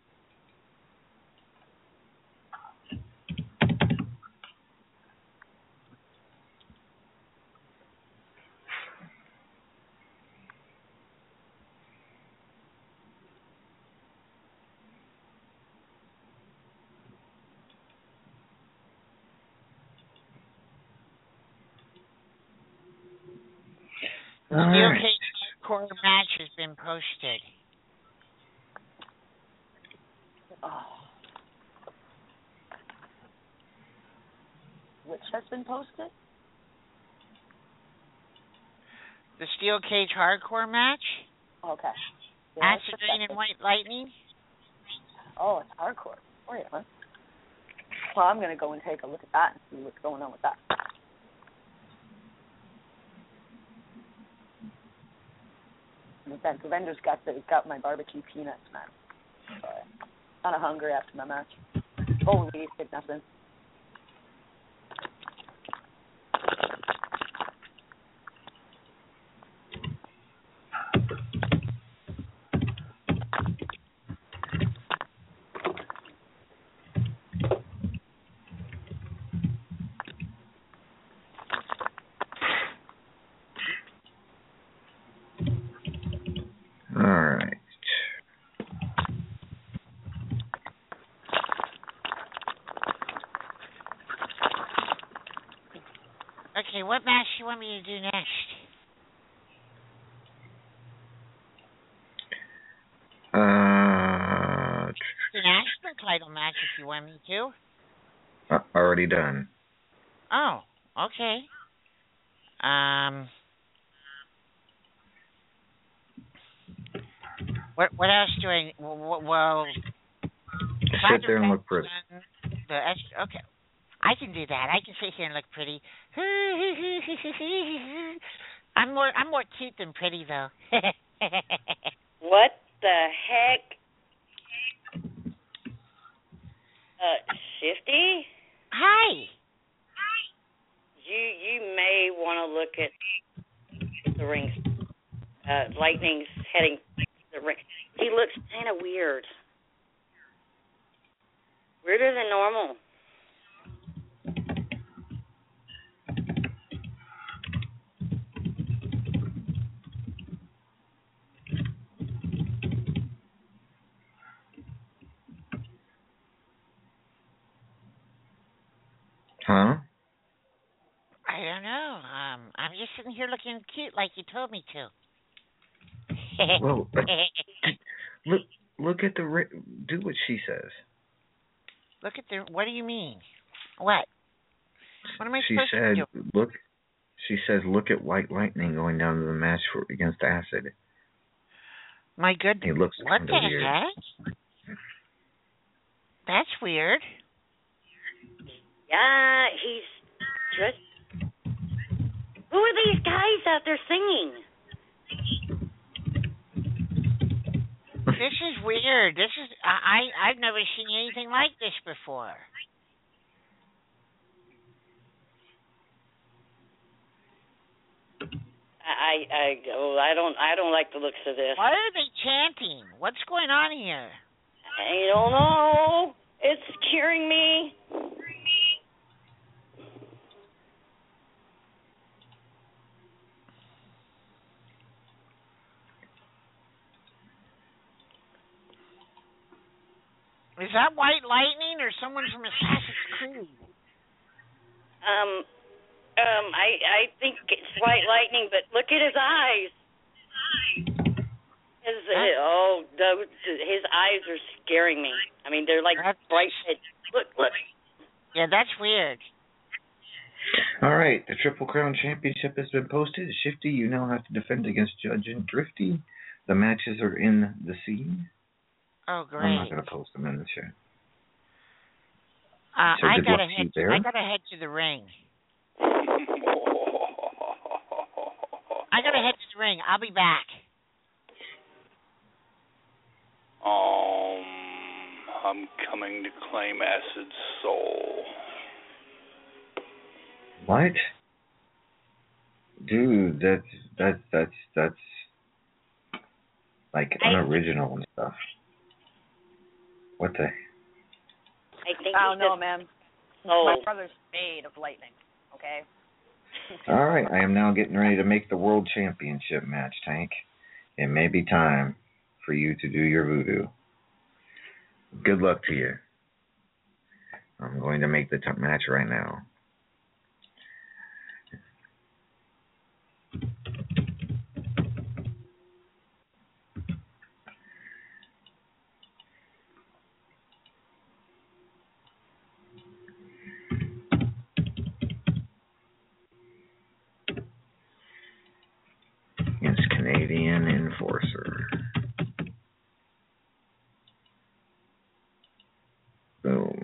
The All Steel right. Cage Hardcore match has been posted. Oh. Which has been posted? The Steel Cage Hardcore match? Okay. Yeah, Acid that's Rain and perceptive. White Lightning? Oh, it's hardcore. Oh, yeah. Well, I'm going to go and take a look at that and see what's going on with that. That the vendor's got the got my barbecue peanuts, man. Sorry. Kind of hungry after my match. Holy shit, nothing. what match do you want me to do next? Uh, The national title match, if you want me to. uh, already done. Oh, okay. Um, what what else do I? Well, well Sit there and look pretty. The extra, okay, I can do that. I can sit here and look pretty. I'm more I'm more cute than pretty though. What the heck? Uh, Shifty? Hi. You you may want to look at the ring. Uh, Lightning's heading to the ring. He looks kind of weird. Weirder than normal. Huh? I don't know. Um, I'm just sitting here looking cute like you told me to. Well, uh, look, look at the ri- do what she says. Look at the. What do you mean? What? What am I She supposed said, to do? look. She says, look at White Lightning going down to the match for against Acid. My goodness. He looks What kind the of weird. heck? That's weird. Yeah, he's just. Who are these guys out there singing? This is weird. This is I I- I've never seen anything like this before. I I oh, I don't I don't like the looks of this. Why are they chanting? What's going on here? I don't know. It's scaring me. Is that White Lightning or someone from Assassin's Creed? Um, um, I I think it's White Lightning, but look at his eyes. His Huh? oh, the, his eyes are scaring me. I mean, they're like That's- bright red. Look, look. Yeah, that's weird. All right, the Triple Crown Championship has been posted. Shifty, you now have to defend against Judge and Drifty. The matches are in the scene. Oh, I'm not great. going to post them in the chat. Uh, So I good gotta luck to head. you there. I gotta head to the ring. I gotta head to the ring. I'll be back. Um, I'm coming to claim Acid's soul. What? Dude, that's that's that's that's like I- unoriginal and stuff. What the? I think I don't he's know, just man. sold. My brother's made of lightning. Okay. All right, I am now getting ready to make the World Championship match, Tank. It may be time for you to do your voodoo. Good luck to you. I'm going to make the t- match right now. Against Canadian Enforcer. Boom.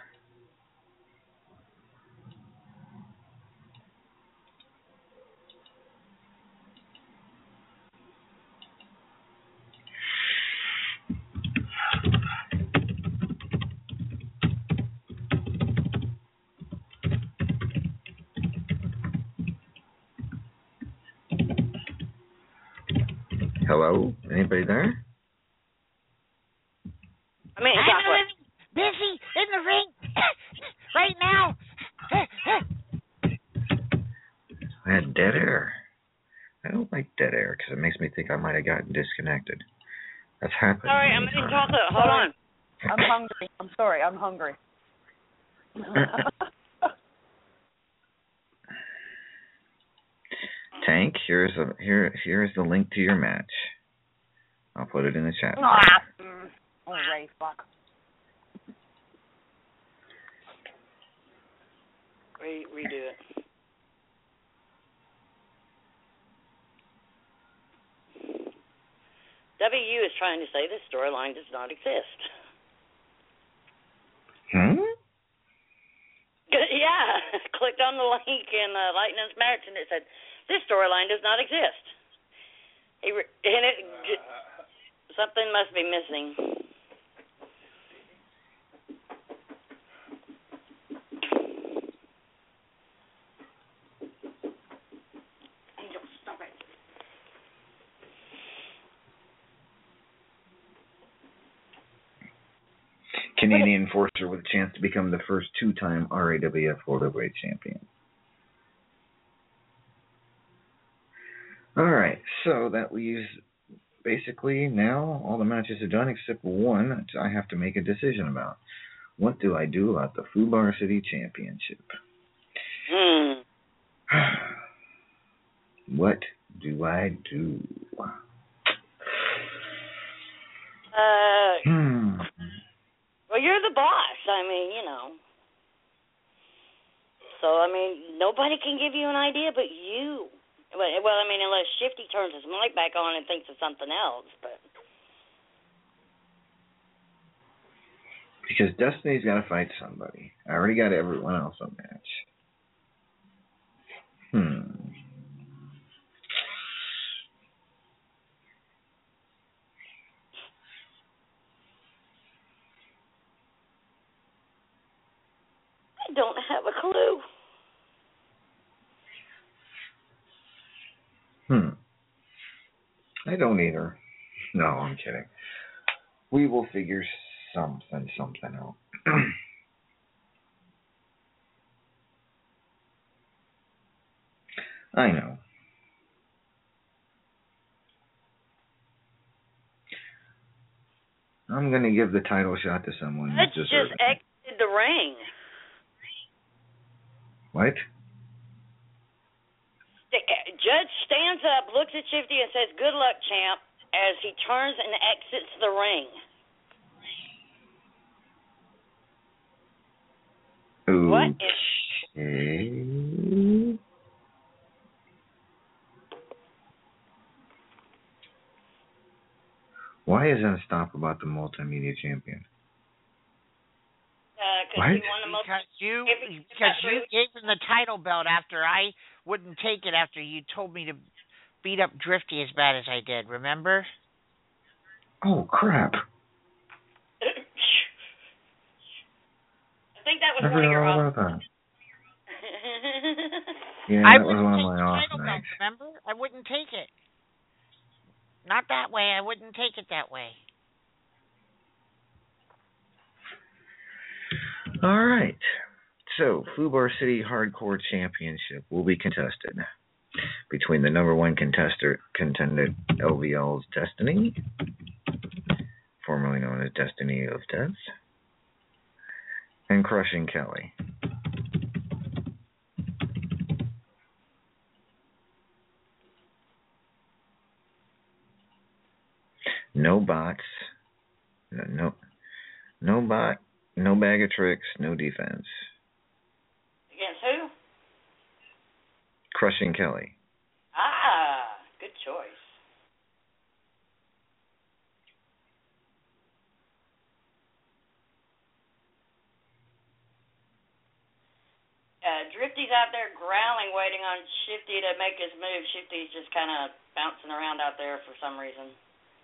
Hello? Anybody there? I mean, I'm chocolate. busy in the ring right now. I had dead air. I don't like dead air because it makes me think I might have gotten disconnected. That's happened. Sorry, I'm many eating times. chocolate. Hold on. I'm hungry. I'm sorry. I'm hungry. Tank, here's a here here's the link to your match. I'll put it in the chat. Ah, mm, oh, Ray, fuck. Re- redo it. W U is trying to say this storyline does not exist. Hmm? Yeah, clicked on the link in uh, Lightning's match and it said, this storyline does not exist. He re- and it, j- something must be missing. Angel, stop it. Canadian enforcer with a chance to become the first two-time R A W F World Heavyweight Champion. All right, so that leaves basically now all the matches are done except one which I have to make a decision about. What do I do about the Fubar City Championship? Hmm. What do I do? Uh, Hmm. well, you're the boss. I mean, you know. So, I mean, nobody can give you an idea but you. Well, well, I mean, unless Shifty turns his mic back on and thinks of something else, but... Because Destiny's got to fight somebody. I already got everyone else a match. Hmm. I don't have a clue. Hmm. I don't either. No, I'm kidding. We will figure something, something out. I know. I'm going to give the title shot to someone Let's who's just deserving. exited the ring. What? Judge stands up, looks at Shifty, and says, "Good luck, champ," as he turns and exits the ring. What Okay. Why is Unstoppable about the multimedia champion? Because What? he won the most. Because you, If he- because you gave him the title belt after I wouldn't take it after you told me to beat up Drifty as bad as I did. Remember? Oh, crap. I think that was I one of your forgot all off. about that. Yeah, I that was wouldn't one of take my the off title nights. belt. Remember? I wouldn't take it. Not that way. I wouldn't take it that way. All right. So, Fubar City Hardcore Championship will be contested between the number one contester, contender L V L's Destiny, formerly known as Destiny of Death, and Crushing Kelly. No bots, no, no, no bot, no bag of tricks, no defense. Against who? Crushing Kelly. Ah, good choice. Uh, Drifty's out there growling, waiting on Shifty to make his move. Shifty's just kind of bouncing around out there for some reason.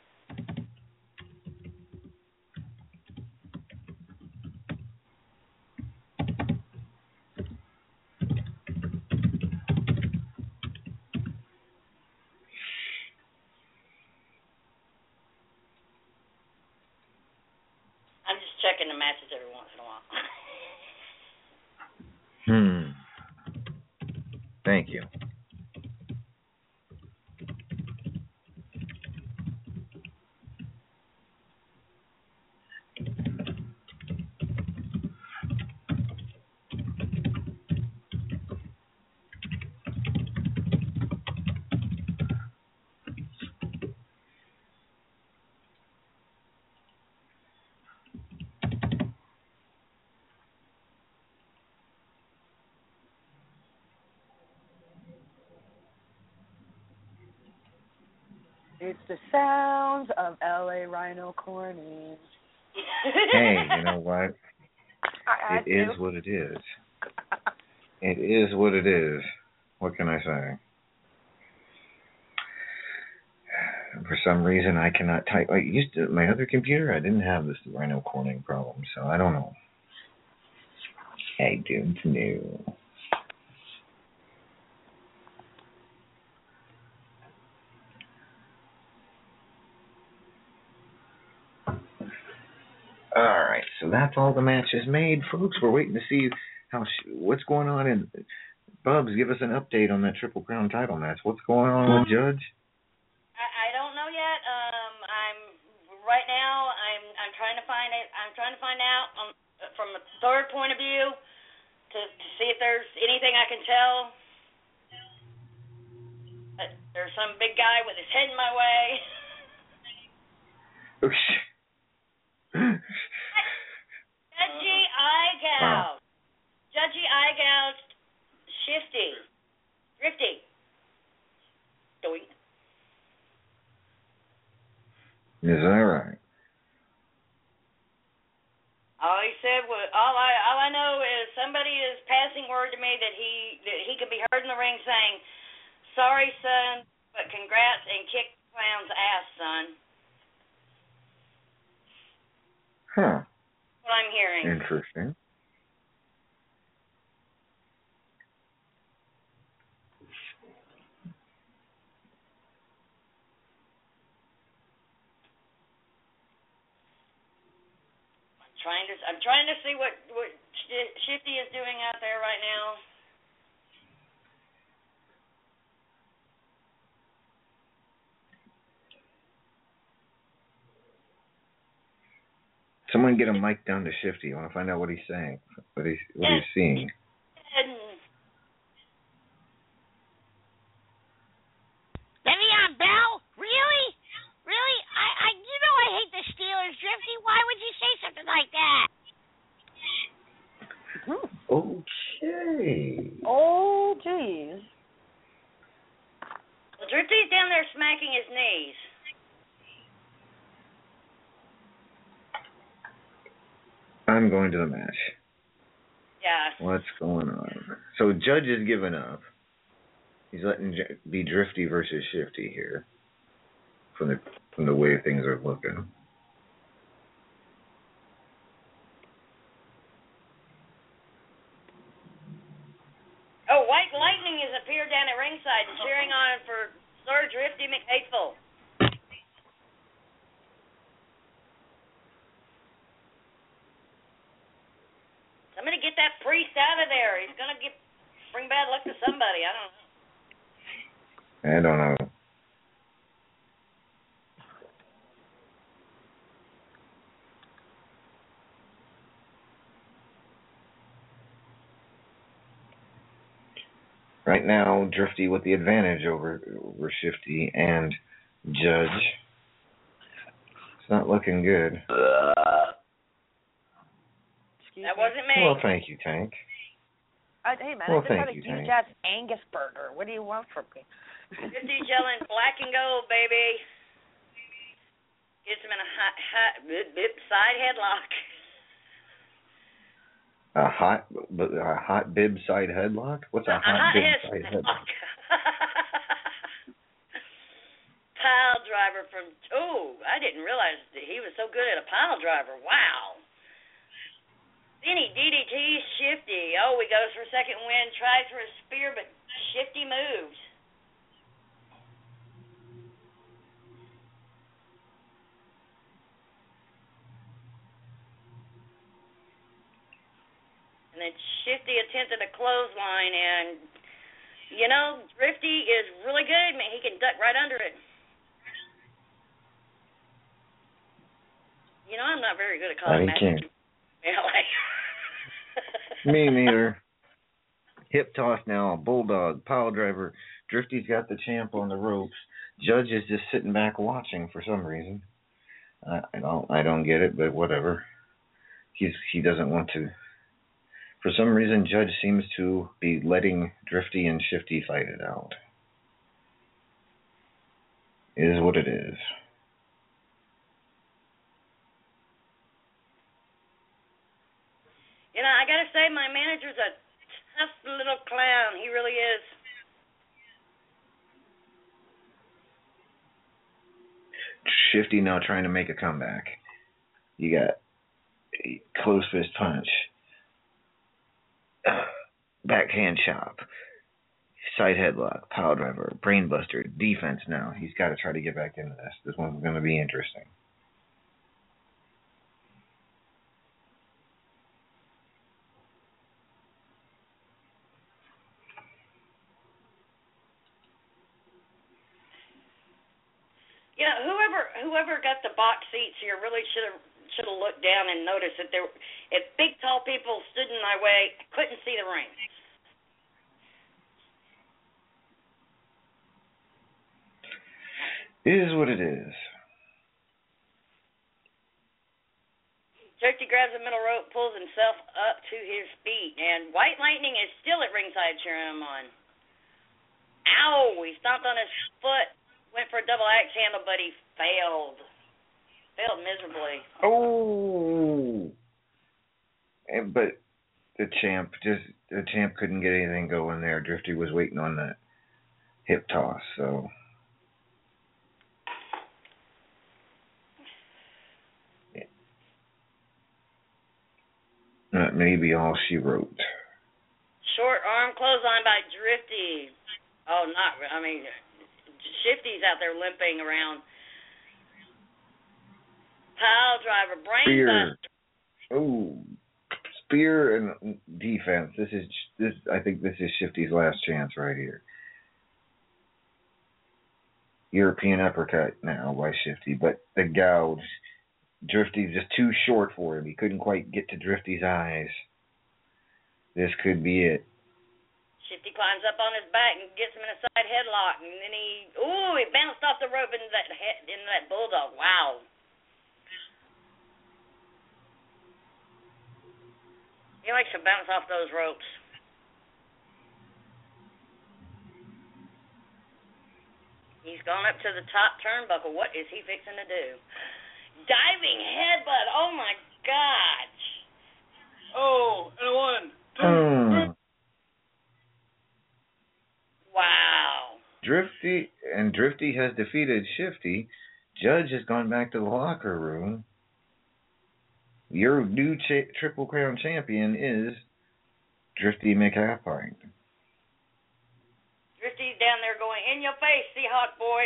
I'm just checking the matches every once in a while. Hmm. Thank you. It's the sounds of L A Rhino corny. Hey, you know what? I, I It is what it is. It is what it is. What can I say? For some reason, I cannot type. I used to my other computer. I didn't have this Rhino corning problem, so I don't know. I don't know. All right, so that's all the matches made, folks. We're waiting to see how sh- what's going on in. Bubs, give us an update on that Triple Crown title match. What's going on with Judge? I, I don't know yet. Um, I'm right now. I'm I'm trying to find it. I'm trying to find out um, from a third point of view to, to see if there's anything I can tell. But there's some big guy with his head in my way. Judgy eye gouge. Wow. Judgy eye gouged. Shifty. Drifty. Doink. Is that right? All he said was, all I all I know is somebody is passing word to me that he that he could be heard in the ring saying, "Sorry, son, but congrats and kick the clown's ass, son." Huh. That's what I'm hearing. Interesting. Trying to, I'm trying to see what, what Shifty is doing out there right now. Someone get a mic down to Shifty. I want to find out what he's saying, what he's what he's seeing. Le'Veon Bell? Really? Really? I, I, you know I hate the Steelers, Drifty. Why would you say something like that? Okay. Oh, jeez. Well, Drifty's down there smacking his knees. I'm going to the match. Yeah. What's going on? So Judge is giving up. He's letting J- be Drifty versus Shifty here. From the from the way things are looking. Oh, White Lightning has appeared down at ringside and cheering on for Sir Drifty McHateful. Somebody get that priest out of there. He's gonna get bring bad luck to somebody. I don't know. I don't know. Right now, Drifty with the advantage over over Shifty and Judge. It's not looking good. That wasn't me. Well, thank you, Tank. I, hey, man, Well, I just thank had a you, huge Tank. ass Angus burger. What do you want from me? Drifty's yelling black and gold, baby. Gets him in a hot, hot bip, bip, side headlock. A hot, a hot bib side headlock. What's a, a hot, hot bib head side headlock? Pile driver from. Oh, I didn't realize that he was so good at a pile driver. Wow. Benny D D T Shifty. Oh, he goes for a second win. Tries for a spear, but Shifty moves. And then Shifty attempted a clothesline, and, you know, Drifty is really good. Man, he can duck right under it. You know, I'm not very good at calling matches. Me neither. Hip toss now, bulldog, pile driver. Drifty's got the champ on the ropes. Judge is just sitting back watching for some reason. I, I don't, I don't get it, but whatever. He's he doesn't want to. For some reason, Judge seems to be letting Drifty and Shifty fight it out. Is what it is. You know, I gotta say, my manager's a tough little clown. He really is. Shifty now trying to make a comeback. You got a close fist punch, uh, backhand chop, side headlock, power driver, brainbuster, defense now. He's got to try to get back into this. This one's going to be interesting. You know, whoever whoever got the box seats here really should have should have looked down and noticed that there, if big tall people stood in my way, I couldn't see the ring. It is what it is. Turkey grabs the middle rope, pulls himself up to his feet, and White Lightning is still at ringside cheering him on. Ow! He stomped on his foot, went for a double axe handle, but he failed. Failed miserably. Oh! And, but the champ just the champ couldn't get anything going there. Drifty was waiting on that hip toss, so. That may be all she wrote. Short arm clothesline by Drifty. Oh, not, I mean, Shifty's out there limping around. Pile driver, brainbuster. Oh, spear and defense. This is this. I think this is Shifty's last chance right here. European uppercut now by Shifty, but the gouge. Drifty's just too short for him. He couldn't quite get to Drifty's eyes. This could be it. Shifty climbs up on his back and gets him in a side headlock, and then he, ooh, he bounced off the rope into that head, into that bulldog. Wow. He likes to bounce off those ropes. He's gone up to the top turnbuckle. What is he fixing to do? Diving headbutt. Oh, my gosh. Oh, and one, two, Hmm. wow. Drifty and Drifty has defeated Shifty. Judge has gone back to the locker room. Your new cha- Triple Crown champion is Drifty McAlpine. Drifty's down there going, in your face, Seahawk boy.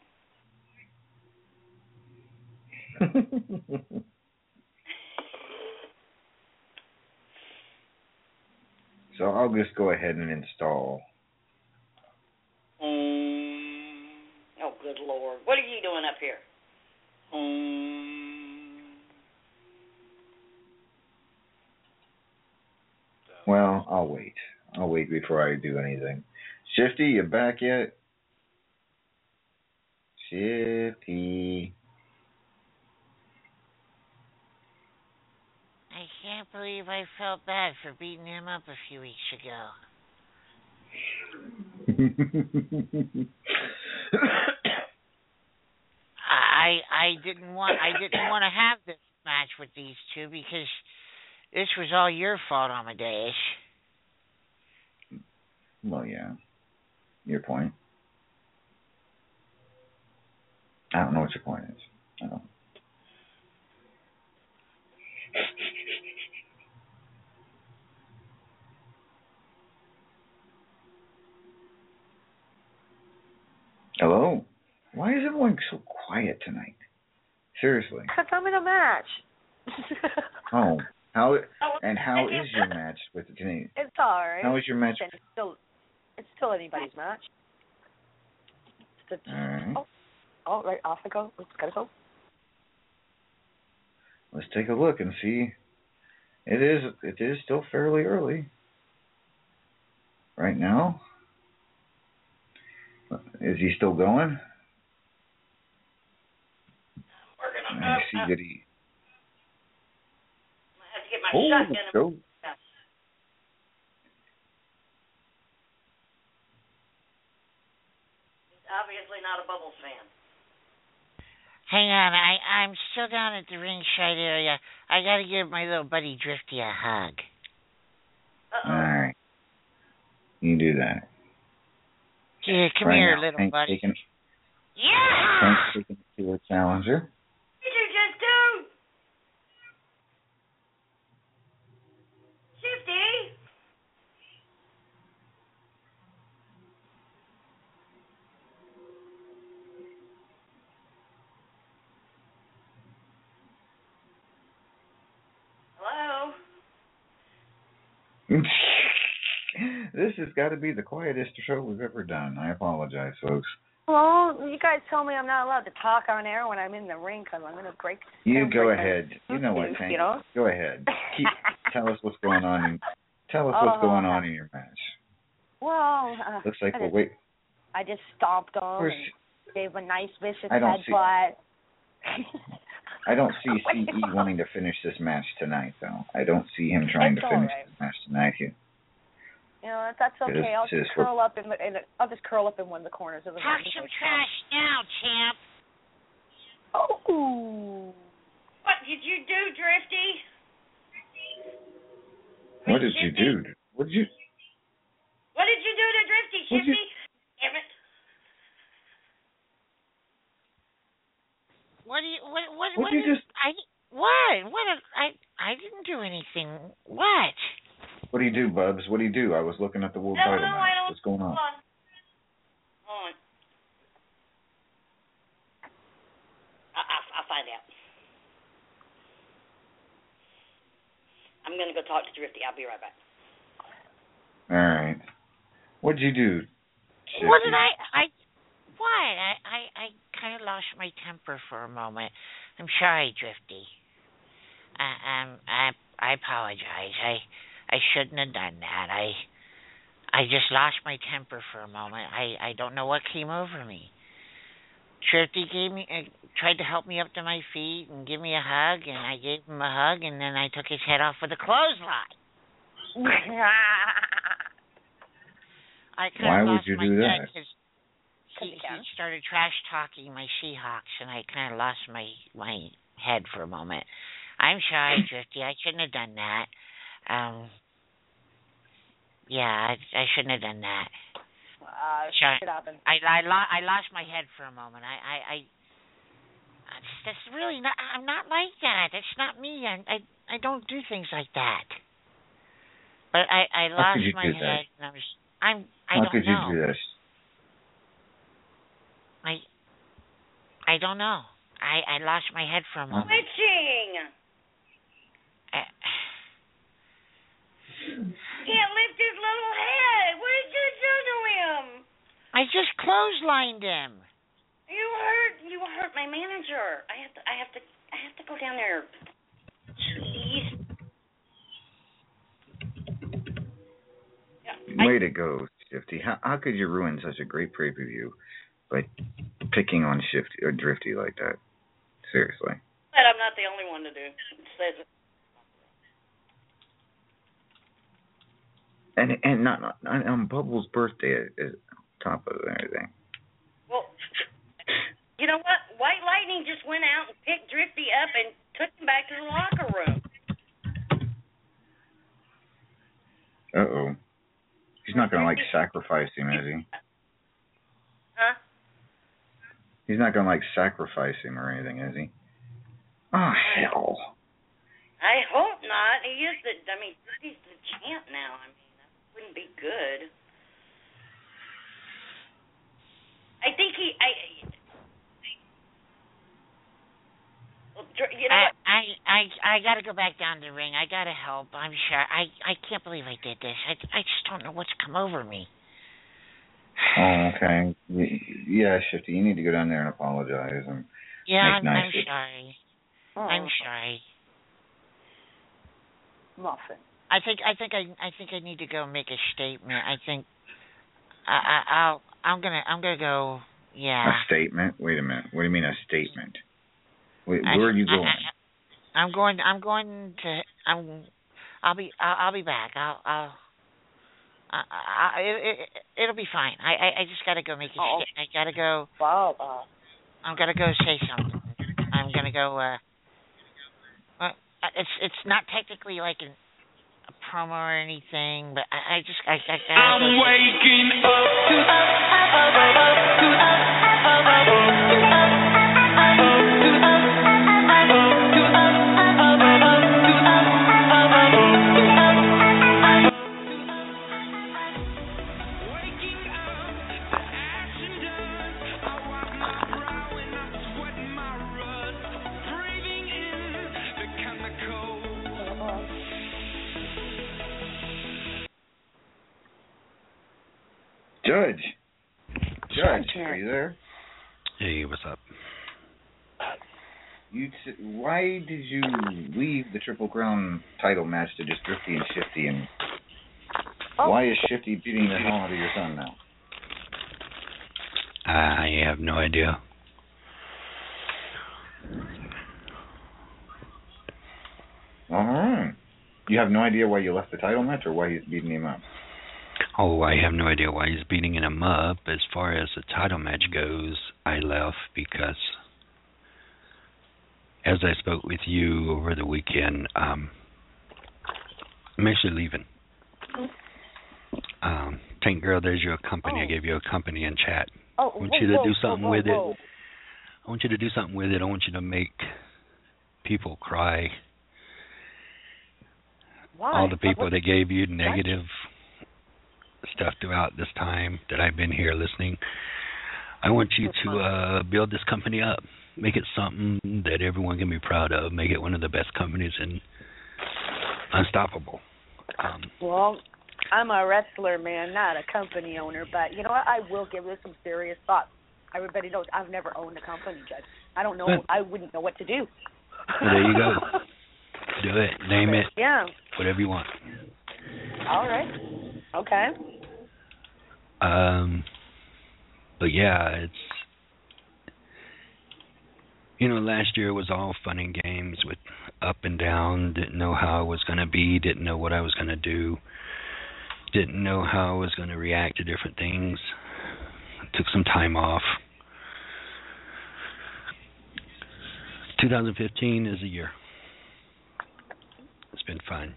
So I'll just go ahead and install. Um, oh, good Lord. What are you doing up here? Um, Well, I'll wait. I'll wait before I do anything. Shifty, you back yet? Shifty. I can't believe I felt bad for beating him up a few weeks ago. I I didn't want I didn't want to have this match with these two because this was all your fault, Amadeus. Well, yeah. Your point. I don't know what your point is. I don't. Hello? Why is everyone so quiet tonight? Seriously. Because I'm in a match. Oh, how and how is your match with the Canadian? It's all right. How is your match? It's still, it's still anybody's match. It's the, All right. oh, oh, right, off I go. Let's gotta go. Let's take a look and see. It is it is still fairly early. Right now. Is he still going? working on I that. see that he. I have to get my Oh, shotgun. go. He's obviously not a Bubbles fan. Hang on, I I'm still down at the ringside area. I gotta give my little buddy Drifty a hug. Uh-oh. All right. You do that. Yeah, come right here, now, little Hank buddy. Taking, Yeah. Hank's taking it to a challenger. What did you just do? Shifty? Hello? This has got to be the quietest show we've ever done. I apologize, folks. Well, you guys tell me I'm not allowed to talk on air when I'm in the ring because I'm going to break. You gonna go break my ahead. You know what, tooth, Hank? You know? Go ahead. Keep, tell us what's going on. In, tell us Oh, what's going on in your match. Well, uh, Looks like I we'll just, wait. I just stomped him Course, and gave him a nice vicious I don't see- headbutt. I don't see C E wanting to finish this match tonight, though. I don't see him trying It's to finish all right. this match tonight. Here. You know, that's okay. It's I'll just just curl up in, the, in the, I'll just curl up in one of the corners of the Talk ring. some trash now, champ. Oh. What did you do, Drifty? What did you Shifty? do? What did you? What did you do to Drifty, What'd you- Shifty? Damn it. What do you what what What what you is- just- I what? What did- I I didn't do anything. What? What do you do, Bubs? What do you do? I was looking at the world No, title no, match. I don't. What's going on? Hold on. Hold on. I, I, I'll find out. I'm going to go talk to Drifty. I'll be right back. All right. What'd you do? What Shifty? did I I what? I I, I kind of lost my temper for a moment. I'm sorry, Drifty. I, um I I apologize. I I shouldn't have done that. I I just lost my temper for a moment. I I don't know what came over me. Drifty gave me uh, tried to help me up to my feet and give me a hug, and I gave him a hug, and then I took his head off with a clothesline. I kind Why of would lost you my do head that? 'cause he, you he can. started trash talking my Seahawks, and I kind of lost my my head for a moment. I'm sorry, Drifty. I shouldn't have done that. Um, yeah, I, I shouldn't have done that. Uh, Sure. shit happened. I I, lo- I lost my head for a moment. I I, I that's, that's really not. I'm not like that. That's not me. I I, I don't do things like that. But I I How lost could you my do head. that? And I was I'm I How don't could know. you do this? I I don't know. I I lost my head for a moment. Twitching. I, Can't lift his little head. What did you do to him? I just clotheslined him. You hurt. You hurt my manager. I have to. I have to. I have to go down there. Jeez. Yeah, Way to go, Shifty. How, how could you ruin such a great pay-per-view by picking on Shifty or Drifty like that? Seriously. But I'm not the only one to do. It says it. And and not, not on on Bubbles' birthday is top of everything. Well, you know what? White Lightning just went out and picked Drifty up and took him back to the locker room. Uh oh. He's not gonna like sacrifice him, is he? Huh? He's not gonna like sacrifice him or anything, is he? Oh hell. I hope not. He is the. I mean, he's the champ now. I mean, that wouldn't be good. I think he. I. Well, Dr- you know I, what? I I I gotta go back down to the ring. I gotta help. I'm sure. I I can't believe I did this. I I just don't know what's come over me. Oh, okay. Y- Yeah, Shifty, you need to go down there and apologize and Yeah, make I'm, nice. I'm sorry. Oh, I'm sorry. Muffin. I think I think I I think I need to go make a statement. I think I, I I'll I'm gonna I'm gonna go. Yeah. A statement? Wait a minute. What do you mean a statement? Wait, I- where are you I- going? I, I'm going. I'm going to. I'm. I'll be. I'll, I'll be back. I'll. I'll. I, I, it, it, it'll be fine. I, I, I just gotta go make a Oh. sta- I gotta go. Wow, wow. I'm gonna go say something. gonna go. Uh, uh, it's it's not technically like an, a promo or anything, but I, I just I, I gotta I'm go check- waking up to Judge. Judge, Judge. are you there? Hey, what's up? You t- why did you leave the Triple Crown title match to just Drifty and Shifty, and Oh. why is Shifty beating the hell out of your son now? I have no idea. All right. You have no idea why you left the title match or why he's beating him up? Oh, I have no idea why he's beating him up. As far as the title match goes, I left because, as I spoke with you over the weekend, um, I'm actually leaving. Um, Tank Girl, there's your company. I Oh. gave you a company in chat. Oh, I want whoa, you to whoa, do something whoa, with whoa. it. I want you to do something with it. I want you to make people cry. Why? All the people What- that gave you negative stuff throughout this time that I've been here listening. I want you to uh, build this company up. Make it something that everyone can be proud of. Make it one of the best companies in Unstoppable. Um, Well, I'm a wrestler, man, not a company owner, but you know what? I will give this some serious thought. Everybody knows I've never owned a company, Judge. I don't know. Well- I wouldn't know what to do. Well, there you go. Do it. Name it. Yeah. Whatever you want. All right. Okay. Um, but yeah, it's, you know, last year was all fun and games with up and down. Didn't know how I was going to be. Didn't know what I was going to do. Didn't know how I was going to react to different things. Took some time off. twenty fifteen is a year. It's been fun.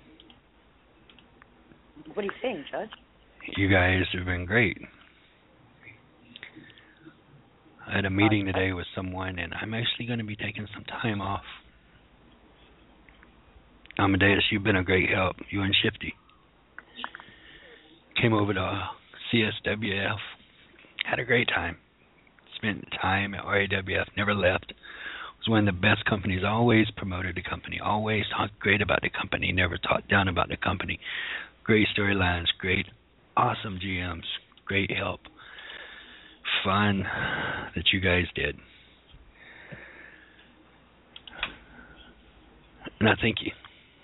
What do you think, Judge? You guys have been great. I had a meeting today with someone, and I'm actually going to be taking some time off. Amadeus, you've been a great help. You and Shifty came over to C S W F. Had a great time. Spent time at R A W F. Never left. Was one of the best companies. Always promoted the company. Always talked great about the company. Never talked down about the company. Great storylines. Great, awesome G Ms. Great help. Fun that you guys did. And I thank you.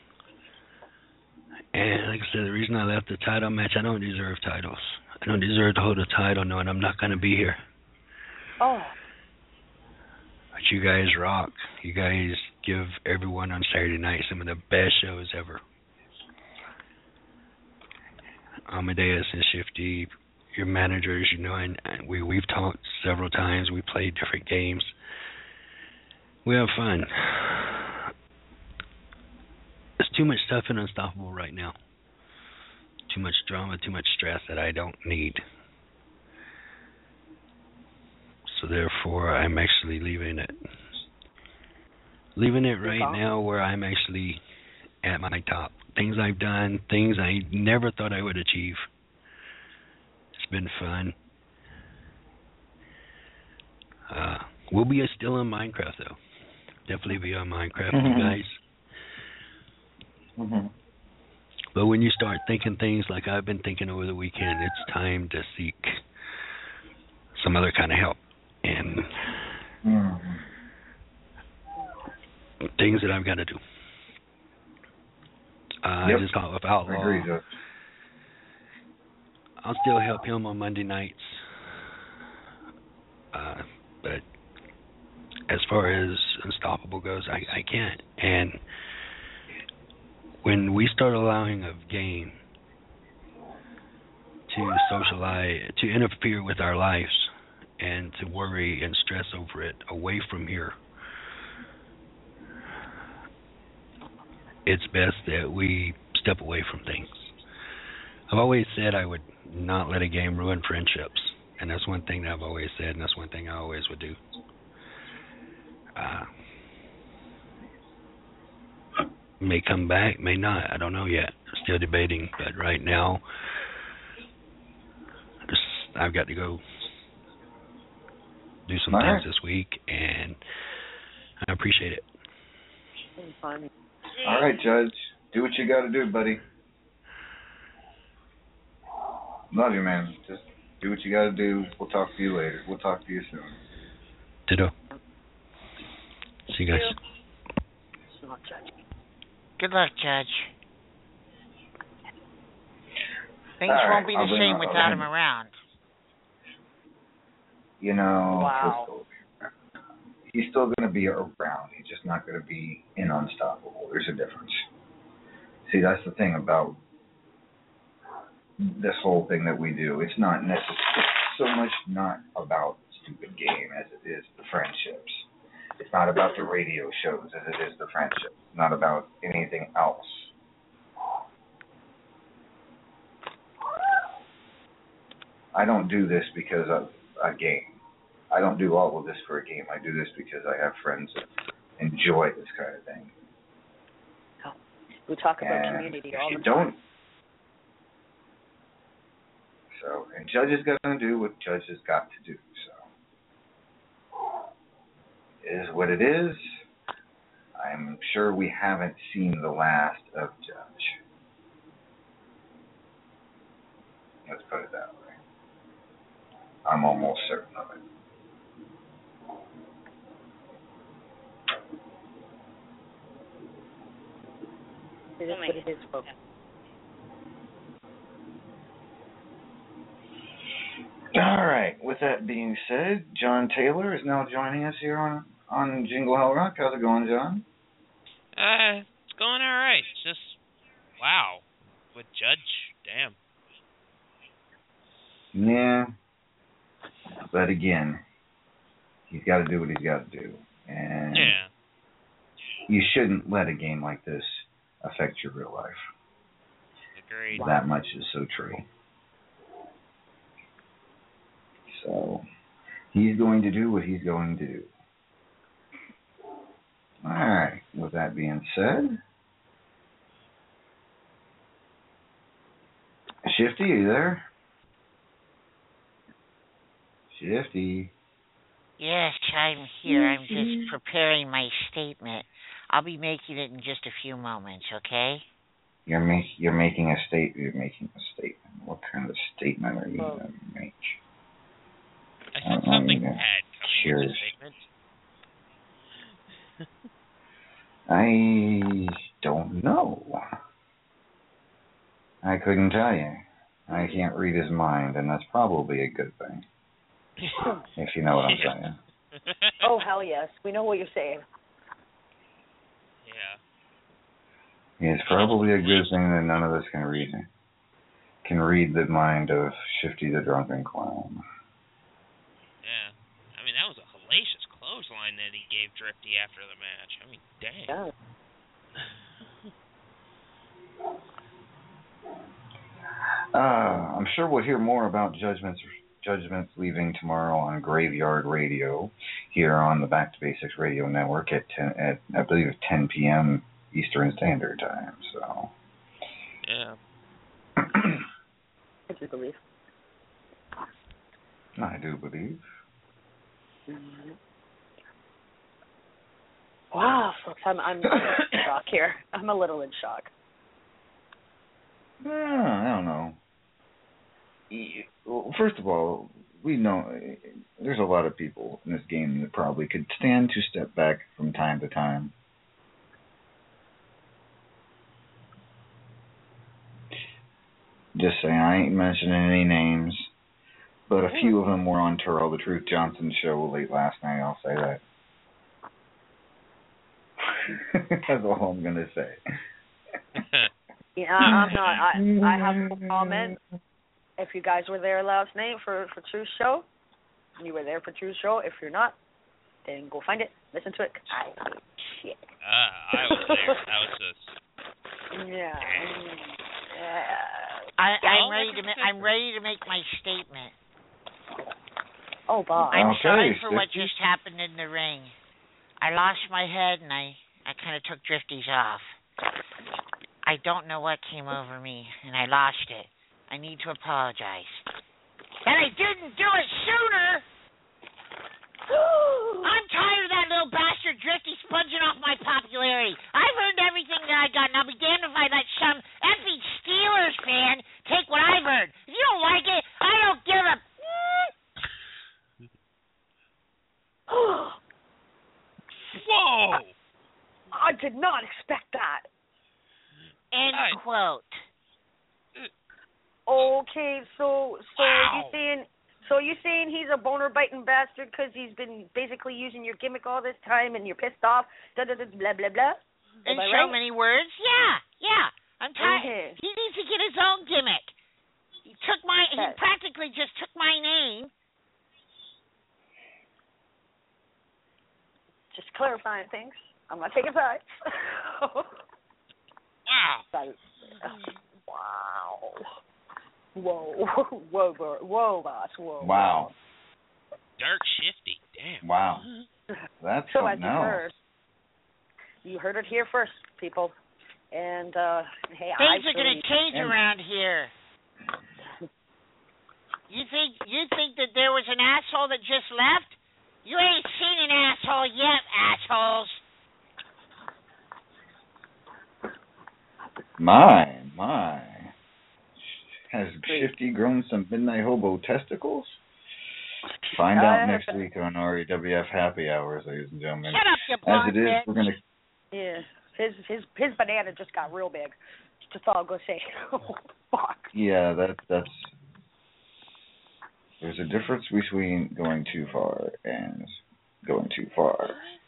And like I said, the reason I left the title match, I don't deserve titles. I don't deserve to hold a title knowing I'm not going to be here. Oh. But you guys rock. You guys give everyone on Saturday night some of the best shows ever. Amadeus and Shifty, your managers, you know, and, and we, we've talked several times. We played different games. We have fun. There's too much stuff in Unstoppable right now. Too much drama, too much stress that I don't need. So therefore, I'm actually leaving it. Leaving it right now where I'm actually at my top. Things I've done, things I never thought I would achieve. It's been fun. Uh, we'll be still on Minecraft, though. Definitely be on Minecraft, Mm-hmm. you guys. Mm-hmm. But when you start thinking things like I've been thinking over the weekend, it's time to seek some other kind of help. And Mm-hmm. things that I've got to do. Uh, Yep. I just talked with Outlaw. I agree, Judge. I'll still help him on Monday nights. Uh, but as far as Unstoppable goes, I, I can't. And when we start allowing a game to socialize, to interfere with our lives and to worry and stress over it away from here, it's best that we step away from things. I've always said I would not let a game ruin friendships, and that's one thing that I've always said, and that's one thing I always would do. Uh, may come back, may not. I don't know yet. Still debating, but right now, just, I've got to go do some All things right. this week, and I appreciate it. Fun. All right, Judge. Do what you got to do, buddy. Love you, man. Just do what you got to do. We'll talk to you later. We'll talk to you soon. Ditto. See you guys. Good luck, Judge. Things All right, won't be the I'll bring same I'll without bring- him around. You know, Wow. he'll still be- he's still going to be around. He's just not going to be in unstoppable. There's a difference. See, that's the thing about this whole thing that we do. It's not necessarily it's so much not about the stupid game as it is the friendships. It's not about the radio shows as it is the friendships. It's not about anything else. I don't do this because of a game. I don't do all of this for a game. I do this because I have friends that enjoy this kind of thing. We talk about And community if all you the time. don't, so and Judge is going to do what Judge has got to do. So it is what it is. I'm sure we haven't seen the last of Judge. Let's put it that way. I'm almost certain of it. It is what it is, folks. All right. With that being said, John Taylor is now joining us here on on Jingle Hell Rock. How's it going, John? Uh, it's going all right. It's just, wow. With Judge, damn. Yeah. But again, he's got to do what he's got to do. And Yeah. you shouldn't let a game like this affect your real life. Agreed. That much is so true. So, he's going to do what he's going to do. All right. With that being said, Shifty, are you there? Shifty. Yes, I'm here. I'm just preparing my statement. I'll be making it in just a few moments, okay? You're make, you're making a state. You're making a statement. What kind of statement are you Well, going to make? I I said don't something know. bad coming in Cheers. this statement. I don't know. I couldn't tell you. I can't read his mind, and that's probably a good thing, if you know what I'm Yeah. saying. Oh, hell yes. We know what you're saying. Yeah. It's probably a good thing that none of us can read can read the mind of Shifty the Drunken Clown. Yeah. I mean, that was a hellacious clothesline that he gave Drifty after the match. I mean, dang. Yeah. Uh, I'm sure we'll hear more about Judgment's Judgment's leaving tomorrow on Graveyard Radio here on the Back to Basics Radio Network at ten, at I believe at ten p.m. Eastern Standard Time. So. Yeah. I do believe. I do believe. Mm-hmm. Wow, folks, I'm I'm in shock here. I'm a little in shock. Uh, I don't know. Well, first of all, we know there's a lot of people in this game that probably could stand to step back from time to time. Just saying, I ain't mentioning any names, but a few of them were on Terrell the Truth Johnson's show late last night, I'll say that. That's all I'm going to say. Yeah, I'm not. I I have no comment. If you guys were there last night for for Truth Show, you were there for Truth Show. If you're not, then go find it, listen to it. 'Cause I shit. Uh, I was there. That was just Yeah. yeah. I, I'm Well, ready to. Ma- I'm ready to make my statement. Oh, boy. I'm Okay, sorry for what sixty. just happened in the ring. I lost my head and I, I kind of took drifties off. I don't know what came over me and I lost it. I need to apologize. And I didn't do it sooner! I'm tired of that little bastard drifty sponging off my popularity. I've earned everything that I got, and I'll be damned if I let some effing Steelers fan take what I've earned. If you don't like it, I don't give a... Whoa! I did not expect that. End Right. quote. Okay, so so Wow. you saying so you saying he's a boner biting bastard because he's been basically using your gimmick all this time and you're pissed off? Da da da blah blah blah. In Am I so right? many words? Yeah, yeah. I'm tired. Okay. He needs to get his own gimmick. He took my. He Yes. practically just took my name. Just clarifying things. I'm not taking sides. Wow. That- wow. Whoa, whoa, whoa, whoa, boss, whoa. Wow. Dark shifty. Damn. Wow. That's So as something you else. heard, you heard it here first, people. And uh, hey, Things I are gonna really- change and- around here. You think you think that there was an asshole that just left? You ain't seen an asshole yet, assholes. My, my. Has Shifty grown some midnight hobo testicles? Find out Uh, next week on R E W F Happy Hours, ladies and gentlemen. Shut up, you As blonde it is, bitch. we're gonna. Yeah, his his his banana just got real big. Just all I'll go say. Oh, fuck. Yeah, that that's. There's a difference between going too far and going too far.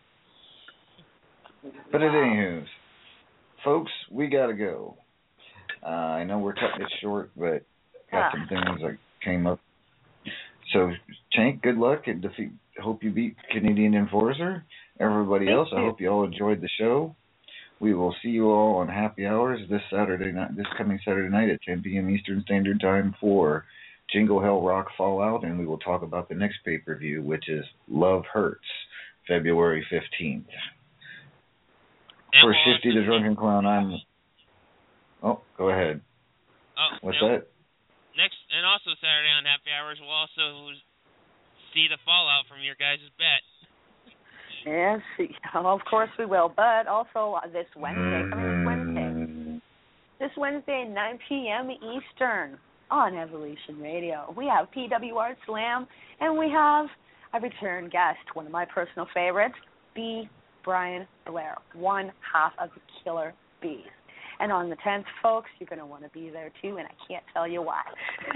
But at anywho, folks, we gotta go. Uh, I know we're cutting it short, but got Ah. some things that came up. So, Tank, good luck and defeat. Hope you beat Canadian Enforcer. Everybody Thank else, I you. hope you all enjoyed the show. We will see you all on Happy Hours this Saturday night, this coming Saturday night at ten p.m. Eastern Standard Time for Jingle Hell Rock Fallout, and we will talk about the next pay-per-view, which is Love Hurts, February fifteenth. And For we'll Shifty also the Drunken Clown, I'm... Oh, go ahead. Oh, What's no. that? Next, and also Saturday on Happy Hours, we'll also see the fallout from your guys' bet. Yes, of course we will. But also uh, this Wednesday, coming this Wednesday, Mm, this Wednesday, nine p.m. Eastern on Evolution Radio, we have P W R Slam, and we have a return guest, one of my personal favorites, B. Brian Blair, one half of the Killer Bees. And on the tenth, folks, you're going to want to be there too, and I can't tell you why.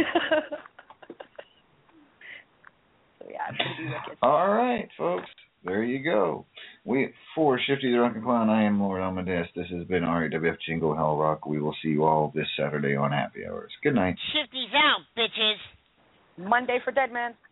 So yeah, it's going to be wicked. All right, folks. There you go. We for Shifty the Drunken Clown, I am Lord Amadeus. This has been R E W F Jingle Hell Rock. We will see you all this Saturday on Happy Hours. Good night. Shifty's out, bitches. Monday for Dead Man.